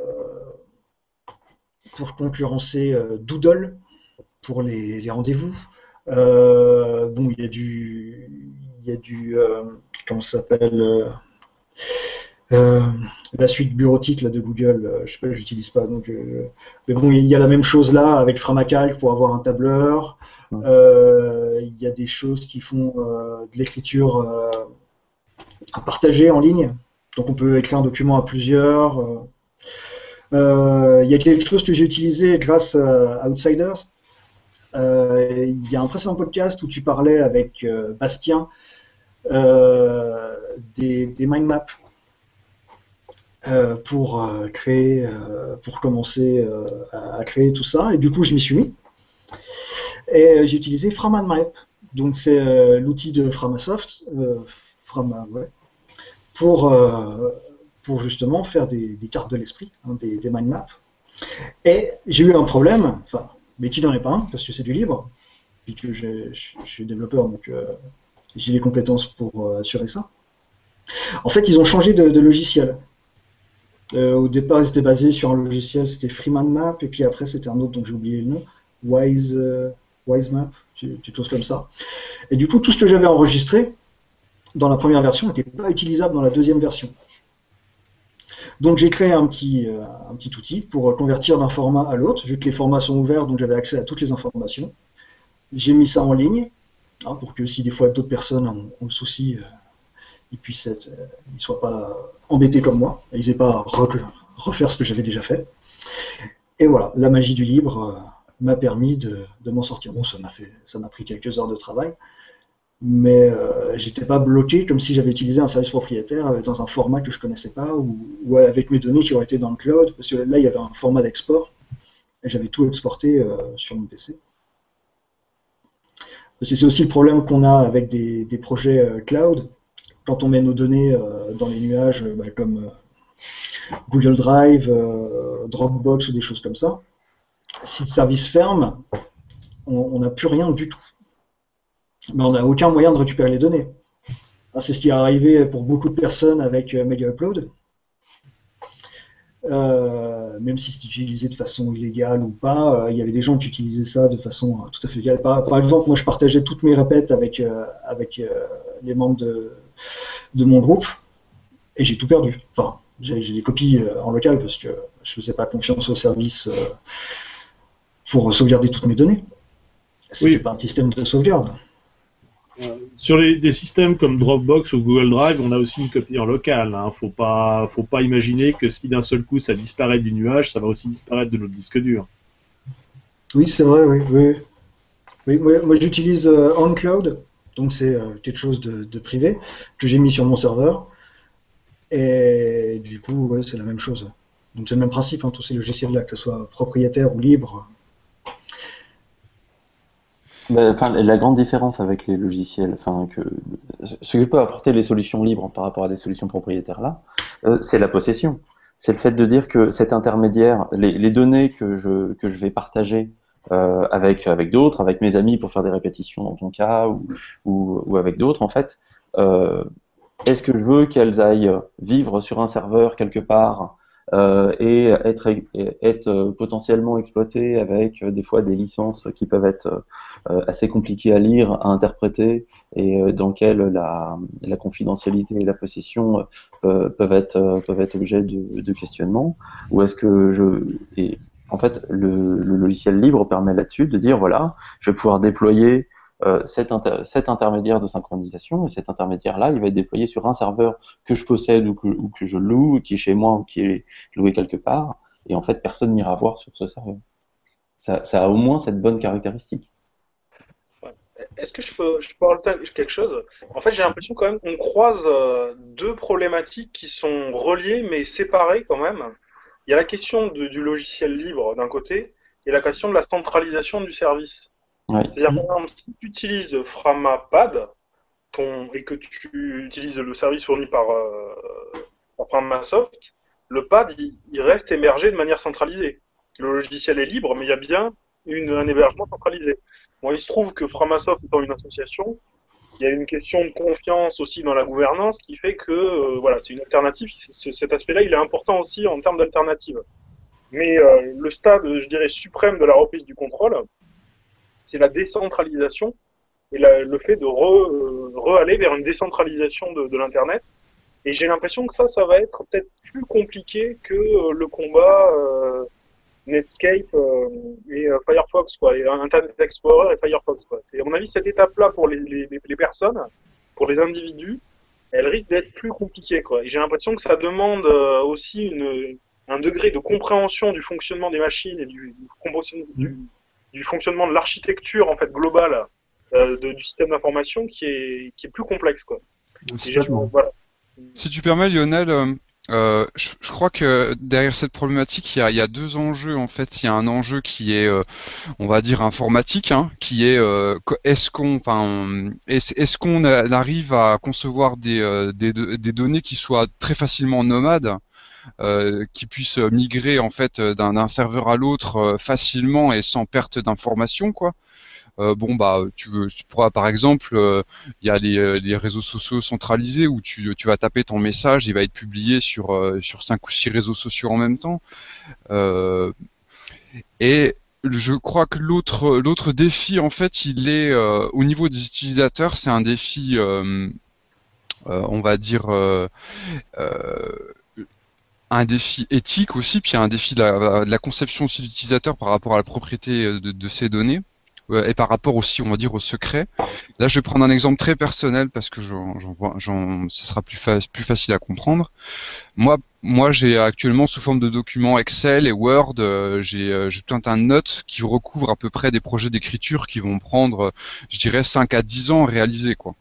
pour concurrencer euh, Doodle pour les, les rendez-vous. Euh, bon, il y a du, il y a du, euh, comment ça s'appelle euh, euh, la suite bureautique là, de Google, euh, je sais pas, j'utilise pas. Donc, euh, mais bon, il y a la même chose là avec Framacal pour avoir un tableur. Euh, il y a des choses qui font euh, de l'écriture euh, partagée en ligne. Donc on peut écrire un document à plusieurs. Euh, il y a quelque chose que j'ai utilisé grâce à Outsiders. Euh, il y a un précédent podcast où tu parlais avec euh, Bastien euh, des, des mind maps. Euh, pour euh, créer, euh, pour commencer euh, à, à créer tout ça. Et du coup, je m'y suis mis. Et euh, j'ai utilisé Framanmap. Donc, c'est euh, l'outil de Framasoft, euh, Frama, ouais, pour, euh, pour justement faire des, des cartes de l'esprit, hein, des, des mind maps. Et j'ai eu un problème, enfin, mais qui n'en est pas un, parce que c'est du libre, puis que je, je, je suis développeur, donc euh, j'ai les compétences pour euh, assurer ça. En fait, ils ont changé de, de logiciel. Euh, au départ, ils étaient basés sur un logiciel, c'était FreemanMap, et puis après, c'était un autre dont j'ai oublié le nom, Wise, euh, WiseMap, quelque chose comme ça. Et du coup, tout ce que j'avais enregistré dans la première version n'était pas utilisable dans la deuxième version. Donc, j'ai créé un petit, euh, un petit outil pour convertir d'un format à l'autre, vu que les formats sont ouverts, donc j'avais accès à toutes les informations. J'ai mis ça en ligne, hein, pour que si des fois d'autres personnes ont, ont le souci, euh, ils puissent être, euh, ils soient pas embêtés comme moi, ils n'aient pas à re refaire ce que j'avais déjà fait. Et voilà, la magie du libre euh, m'a permis de, de m'en sortir. Bon, ça m'a fait, ça m'a pris quelques heures de travail, mais euh, j'étais pas bloqué comme si j'avais utilisé un service propriétaire euh, dans un format que je connaissais pas, ou, ou avec mes données qui auraient été dans le cloud, parce que là il y avait un format d'export et j'avais tout exporté euh, sur mon P C. Parce que c'est aussi le problème qu'on a avec des, des projets euh, cloud. Quand on met nos données euh, dans les nuages, euh, bah, comme euh, Google Drive, euh, Dropbox ou des choses comme ça, si le service ferme, on n'a plus rien du tout. Mais on n'a aucun moyen de récupérer les données. C'est ce qui est arrivé pour beaucoup de personnes avec euh, Mega Upload. Euh, même si c'est utilisé de façon illégale ou pas, euh, il y avait des gens qui utilisaient ça de façon euh, tout à fait légale. Par, par exemple, moi je partageais toutes mes répètes avec, euh, avec euh, les membres de, de mon groupe et j'ai tout perdu. Enfin, j'ai des copies euh, en local parce que je faisais pas confiance au service euh, pour sauvegarder toutes mes données. C'était Oui. pas un système de sauvegarde. Euh, Sur les, des systèmes comme Dropbox ou Google Drive, on a aussi une copie en local. Hein. Faut pas, faut pas imaginer que si d'un seul coup ça disparaît du nuage, ça va aussi disparaître de notre disque dur. Oui, c'est vrai, oui. oui. oui moi, moi j'utilise euh, OnCloud, donc c'est euh, quelque chose de, de privé que j'ai mis sur mon serveur. Et du coup, ouais, c'est la même chose. Donc c'est le même principe, hein, tous ces logiciels-là, que ce soit propriétaire ou libre. Ben, enfin, la grande différence avec les logiciels, enfin, que, ce que peut apporter les solutions libres par rapport à des solutions propriétaires là, euh, c'est la possession. C'est le fait de dire que cet intermédiaire, les, les données que je, que je vais partager euh, avec, avec d'autres, avec mes amis pour faire des répétitions dans ton cas, ou, ou, ou avec d'autres, en fait, euh, est-ce que je veux qu'elles aillent vivre sur un serveur quelque part euh, et être, être euh, potentiellement exploitées avec euh, des fois des licences qui peuvent être euh, assez compliquées à lire, à interpréter et euh, dans lesquelles la, la confidentialité et la possession euh, peuvent être euh, peuvent être objet de, de questionnement, ou est-ce que je et en fait le, le logiciel libre permet là-dessus de dire voilà, je vais pouvoir déployer Euh, cet, inter cet intermédiaire de synchronisation, et cet intermédiaire-là, il va être déployé sur un serveur que je possède ou que, ou que je loue, qui est chez moi ou qui est loué quelque part, et en fait, personne n'ira voir sur ce serveur. Ça, ça a au moins cette bonne caractéristique. Est-ce que je peux, je peux rajouter quelque chose? En fait, j'ai l'impression quand même qu'on croise euh, deux problématiques qui sont reliées mais séparées quand même. Il y a la question de, du logiciel libre d'un côté et la question de la centralisation du service. Ouais. C'est-à-dire, par exemple, si tu utilises Framapad ton, et que tu utilises le service fourni par, euh, par Framasoft, le pad, il, il reste hébergé de manière centralisée. Le logiciel est libre, mais il y a bien une, un hébergement centralisé. Bon, il se trouve que Framasoft étant une association, il y a une question de confiance aussi dans la gouvernance qui fait que euh, voilà, c'est une alternative. C cet aspect-là, il est important aussi en termes d'alternative. Mais euh, le stade, je dirais, suprême de la reprise du contrôle, c'est la décentralisation et la, le fait de re-aller re vers une décentralisation de, de l'Internet. Et j'ai l'impression que ça, ça va être peut-être plus compliqué que euh, le combat euh, Netscape euh, et euh, Firefox, quoi, et Internet Explorer et Firefox, quoi. C'est, à mon avis, cette étape-là pour les, les, les personnes, pour les individus, elle risque d'être plus compliquée, quoi. Et j'ai l'impression que ça demande euh, aussi une, un degré de compréhension du fonctionnement des machines et du, du, du du fonctionnement de l'architecture en fait globale euh, de, du système d'information qui est qui est plus complexe, quoi. Voilà. Si tu permets, Lionel, euh, je, je crois que derrière cette problématique, il y a, il y a deux enjeux en fait. Il y a un enjeu qui est, euh, on va dire, informatique, hein, qui est euh, est-ce qu'on, enfin, est-ce, est-ce qu'on arrive à concevoir des, euh, des des données qui soient très facilement nomades. Euh, qui puissent migrer en fait d'un, d'un serveur à l'autre euh, facilement et sans perte d'information, quoi. Euh, bon bah tu veux, tu pourras par exemple, il euh, y a les, les réseaux sociaux centralisés où tu, tu vas taper ton message, il va être publié sur euh, sur cinq ou six réseaux sociaux en même temps. Euh, et je crois que l'autre l'autre défi en fait, il est euh, au niveau des utilisateurs, c'est un défi, euh, euh, on va dire. Euh, euh, un défi éthique aussi, puis il y a un défi de la, de la conception aussi de l'utilisateur par rapport à la propriété de, de ces données euh, et par rapport aussi, on va dire, au secret. Là, je vais prendre un exemple très personnel parce que j'en, j'en vois, j'en, ce sera plus, fa- plus facile à comprendre. Moi, moi, j'ai actuellement sous forme de documents Excel et Word, euh, j'ai, euh, j'ai tout un tas de notes qui recouvrent à peu près des projets d'écriture qui vont prendre, je dirais, cinq à dix ans à réaliser, quoi.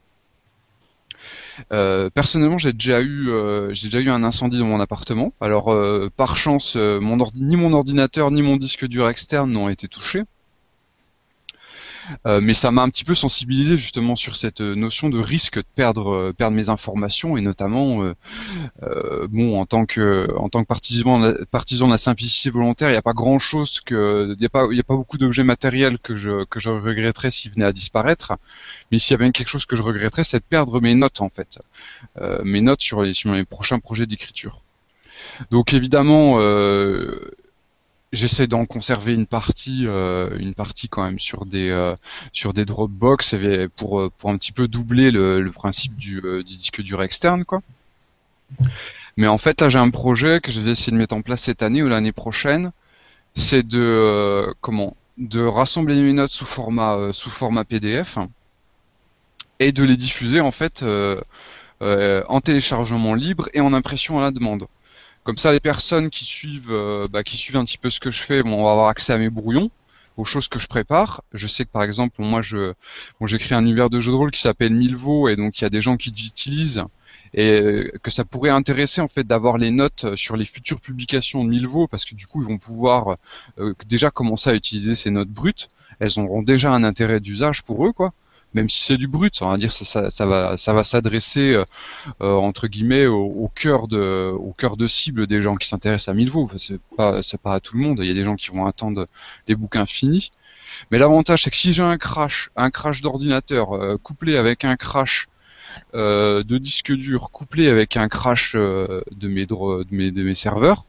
Euh, personnellement, j'ai déjà eu, euh, j'ai déjà eu un incendie dans mon appartement. Alors, euh, par chance, euh, mon ordi, ni mon ordinateur ni mon disque dur externe n'ont été touchés. Euh, mais ça m'a un petit peu sensibilisé justement sur cette notion de risque de perdre euh, perdre mes informations, et notamment euh, euh, bon, en tant que en tant que partisan partisan de la simplicité volontaire, il n'y a pas grand chose que il y a pas il y a pas beaucoup d'objets matériels que je que je regretterais s'ils venaient à disparaître. Mais s'il y avait quelque chose que je regretterais, c'est de perdre mes notes en fait, euh, mes notes sur les sur mes prochains projets d'écriture. Donc évidemment, euh, j'essaie d'en conserver une partie, euh, une partie quand même sur des euh, sur des Dropbox pour pour un petit peu doubler le, le principe du, euh, du disque dur externe, quoi. Mais en fait, là, j'ai un projet que je vais essayer de mettre en place cette année ou l'année prochaine. C'est de euh, comment de rassembler mes notes sous format euh, sous format P D F et de les diffuser en fait euh, euh, en téléchargement libre et en impression à la demande. Comme ça, les personnes qui suivent, euh, bah, qui suivent un petit peu ce que je fais, bon, on va avoir accès à mes brouillons, aux choses que je prépare. Je sais que par exemple, moi, je, bon, j'écris un univers de jeu de rôle qui s'appelle Milvaux, et donc il y a des gens qui l'utilisent, et euh, que ça pourrait intéresser en fait d'avoir les notes sur les futures publications de Milvaux, parce que du coup, ils vont pouvoir euh, déjà commencer à utiliser ces notes brutes. Elles auront déjà un intérêt d'usage pour eux, quoi. Même si c'est du brut, on va dire ça, ça, ça va, ça va s'adresser euh, entre guillemets au, au cœur de, au cœur de cible des gens qui s'intéressent à Milvaux. C'est pas, c'est pas à tout le monde. Il y a des gens qui vont attendre des bouquins finis. Mais l'avantage, c'est que si j'ai un crash, un crash d'ordinateur euh, couplé avec un crash euh, de disque dur, couplé avec un crash euh, de mes, de mes, de mes serveurs,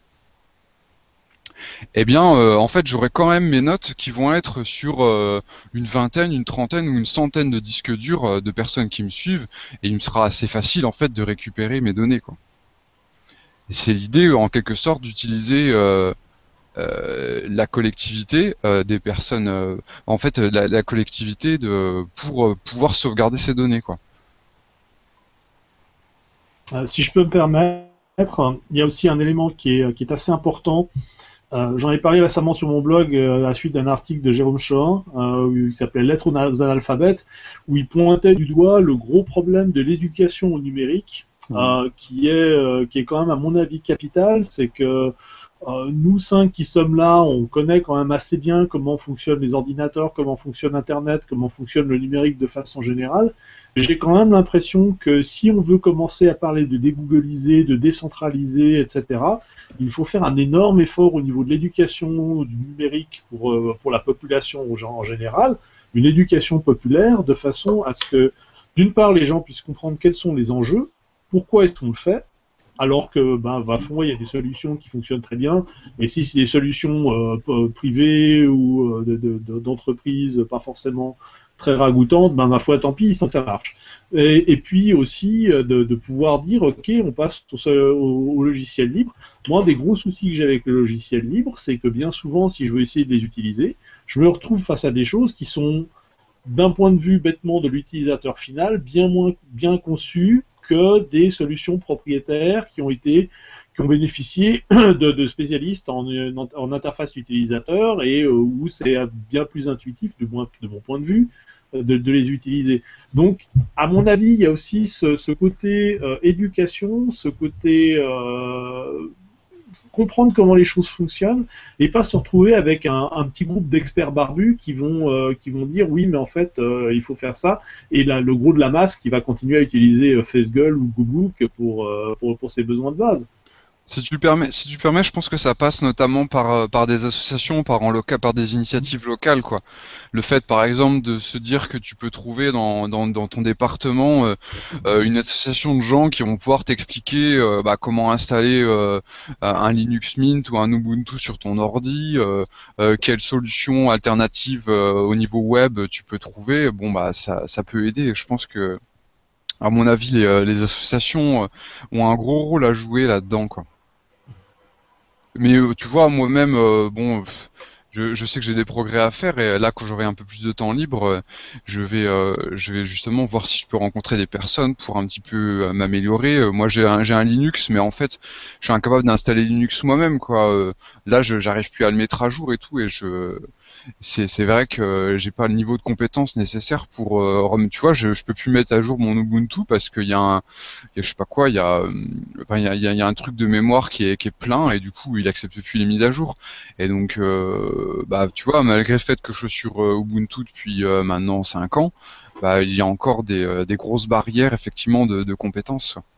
eh bien, euh, en fait, j'aurai quand même mes notes qui vont être sur euh, une vingtaine, une trentaine ou une centaine de disques durs euh, de personnes qui me suivent, et il me sera assez facile en fait de récupérer mes données, quoi. Et c'est l'idée, en quelque sorte, d'utiliser euh, euh, la collectivité euh, des personnes, euh, en fait, la, la collectivité de pour euh, pouvoir sauvegarder ces données, quoi. Euh, si je peux me permettre, il y a aussi un élément qui est, qui est assez important. Euh, J'en ai parlé récemment sur mon blog euh, à la suite d'un article de Jérôme Chohan euh, qui s'appelait Lettres aux analphabètes, où il pointait du doigt le gros problème de l'éducation au numérique, mmh. euh, qui est euh, qui est quand même à mon avis capital. C'est que euh, nous cinq qui sommes là, on connaît quand même assez bien comment fonctionnent les ordinateurs, comment fonctionne Internet, comment fonctionne le numérique de façon générale. Mais j'ai quand même l'impression que si on veut commencer à parler de dégoogliser, de décentraliser, et cetera, il faut faire un énorme effort au niveau de l'éducation du numérique pour, euh, pour la population aux gens en général, une éducation populaire de façon à ce que, d'une part, les gens puissent comprendre quels sont les enjeux, pourquoi est-ce qu'on le fait, alors que, ben, va fond, il y a des solutions qui fonctionnent très bien, et si c'est des solutions euh, privées ou euh, de, de, de, d'entreprises pas forcément très ragoûtante, ben ma foi, tant pis, sans que ça marche. Et, et puis aussi de, de pouvoir dire, ok, on passe au, au, au logiciel libre. Moi, un des gros soucis que j'ai avec le logiciel libre, c'est que bien souvent, si je veux essayer de les utiliser, je me retrouve face à des choses qui sont, d'un point de vue bêtement de l'utilisateur final, bien moins bien conçues que des solutions propriétaires qui ont été qui ont bénéficié de, de spécialistes en, en, en interface utilisateur et euh, où c'est bien plus intuitif, de, moins, de mon point de vue, de, de les utiliser. Donc, à mon avis, il y a aussi ce, ce côté euh, éducation, ce côté euh, comprendre comment les choses fonctionnent et pas se retrouver avec un, un petit groupe d'experts barbus qui vont, euh, qui vont dire oui, mais en fait, euh, il faut faire ça. Et là, le gros de la masse qui va continuer à utiliser euh, FaceGull ou Google pour, euh, pour, pour ses besoins de base. Si tu le permets, si tu permets, je pense que ça passe notamment par par des associations, par en local, par des initiatives locales, quoi. Le fait, par exemple, de se dire que tu peux trouver dans dans, dans ton département euh, euh, une association de gens qui vont pouvoir t'expliquer euh, bah, comment installer euh, un Linux Mint ou un Ubuntu sur ton ordi, euh, euh, quelles solutions alternatives euh, au niveau web tu peux trouver. Bon bah ça ça peut aider. Je pense que à mon avis, les, les associations ont un gros rôle à jouer là-dedans, quoi. Mais euh, tu vois, moi-même, euh, bon, je, je sais que j'ai des progrès à faire, et là, quand j'aurai un peu plus de temps libre, euh, je vais, euh, je vais justement voir si je peux rencontrer des personnes pour un petit peu euh, m'améliorer. Euh, moi, j'ai un, j'ai un Linux, mais en fait, je suis incapable d'installer Linux moi-même, quoi. Euh, là, je, j'arrive plus à le mettre à jour et tout, et je, c'est, c'est vrai que j'ai pas le niveau de compétence nécessaire pour, euh, tu vois, je, je peux plus mettre à jour mon Ubuntu parce qu'il y a un, il y a, je sais pas quoi, il y a, euh, enfin, il y a, il y a, il y a un truc de mémoire qui est, qui est plein, et du coup, il accepte plus les mises à jour. Et donc, euh, euh, bah, tu vois, malgré le fait que je suis sur euh, Ubuntu depuis euh, maintenant cinq ans, bah, il y a encore des, euh, des grosses barrières effectivement de, de compétences. Quoi.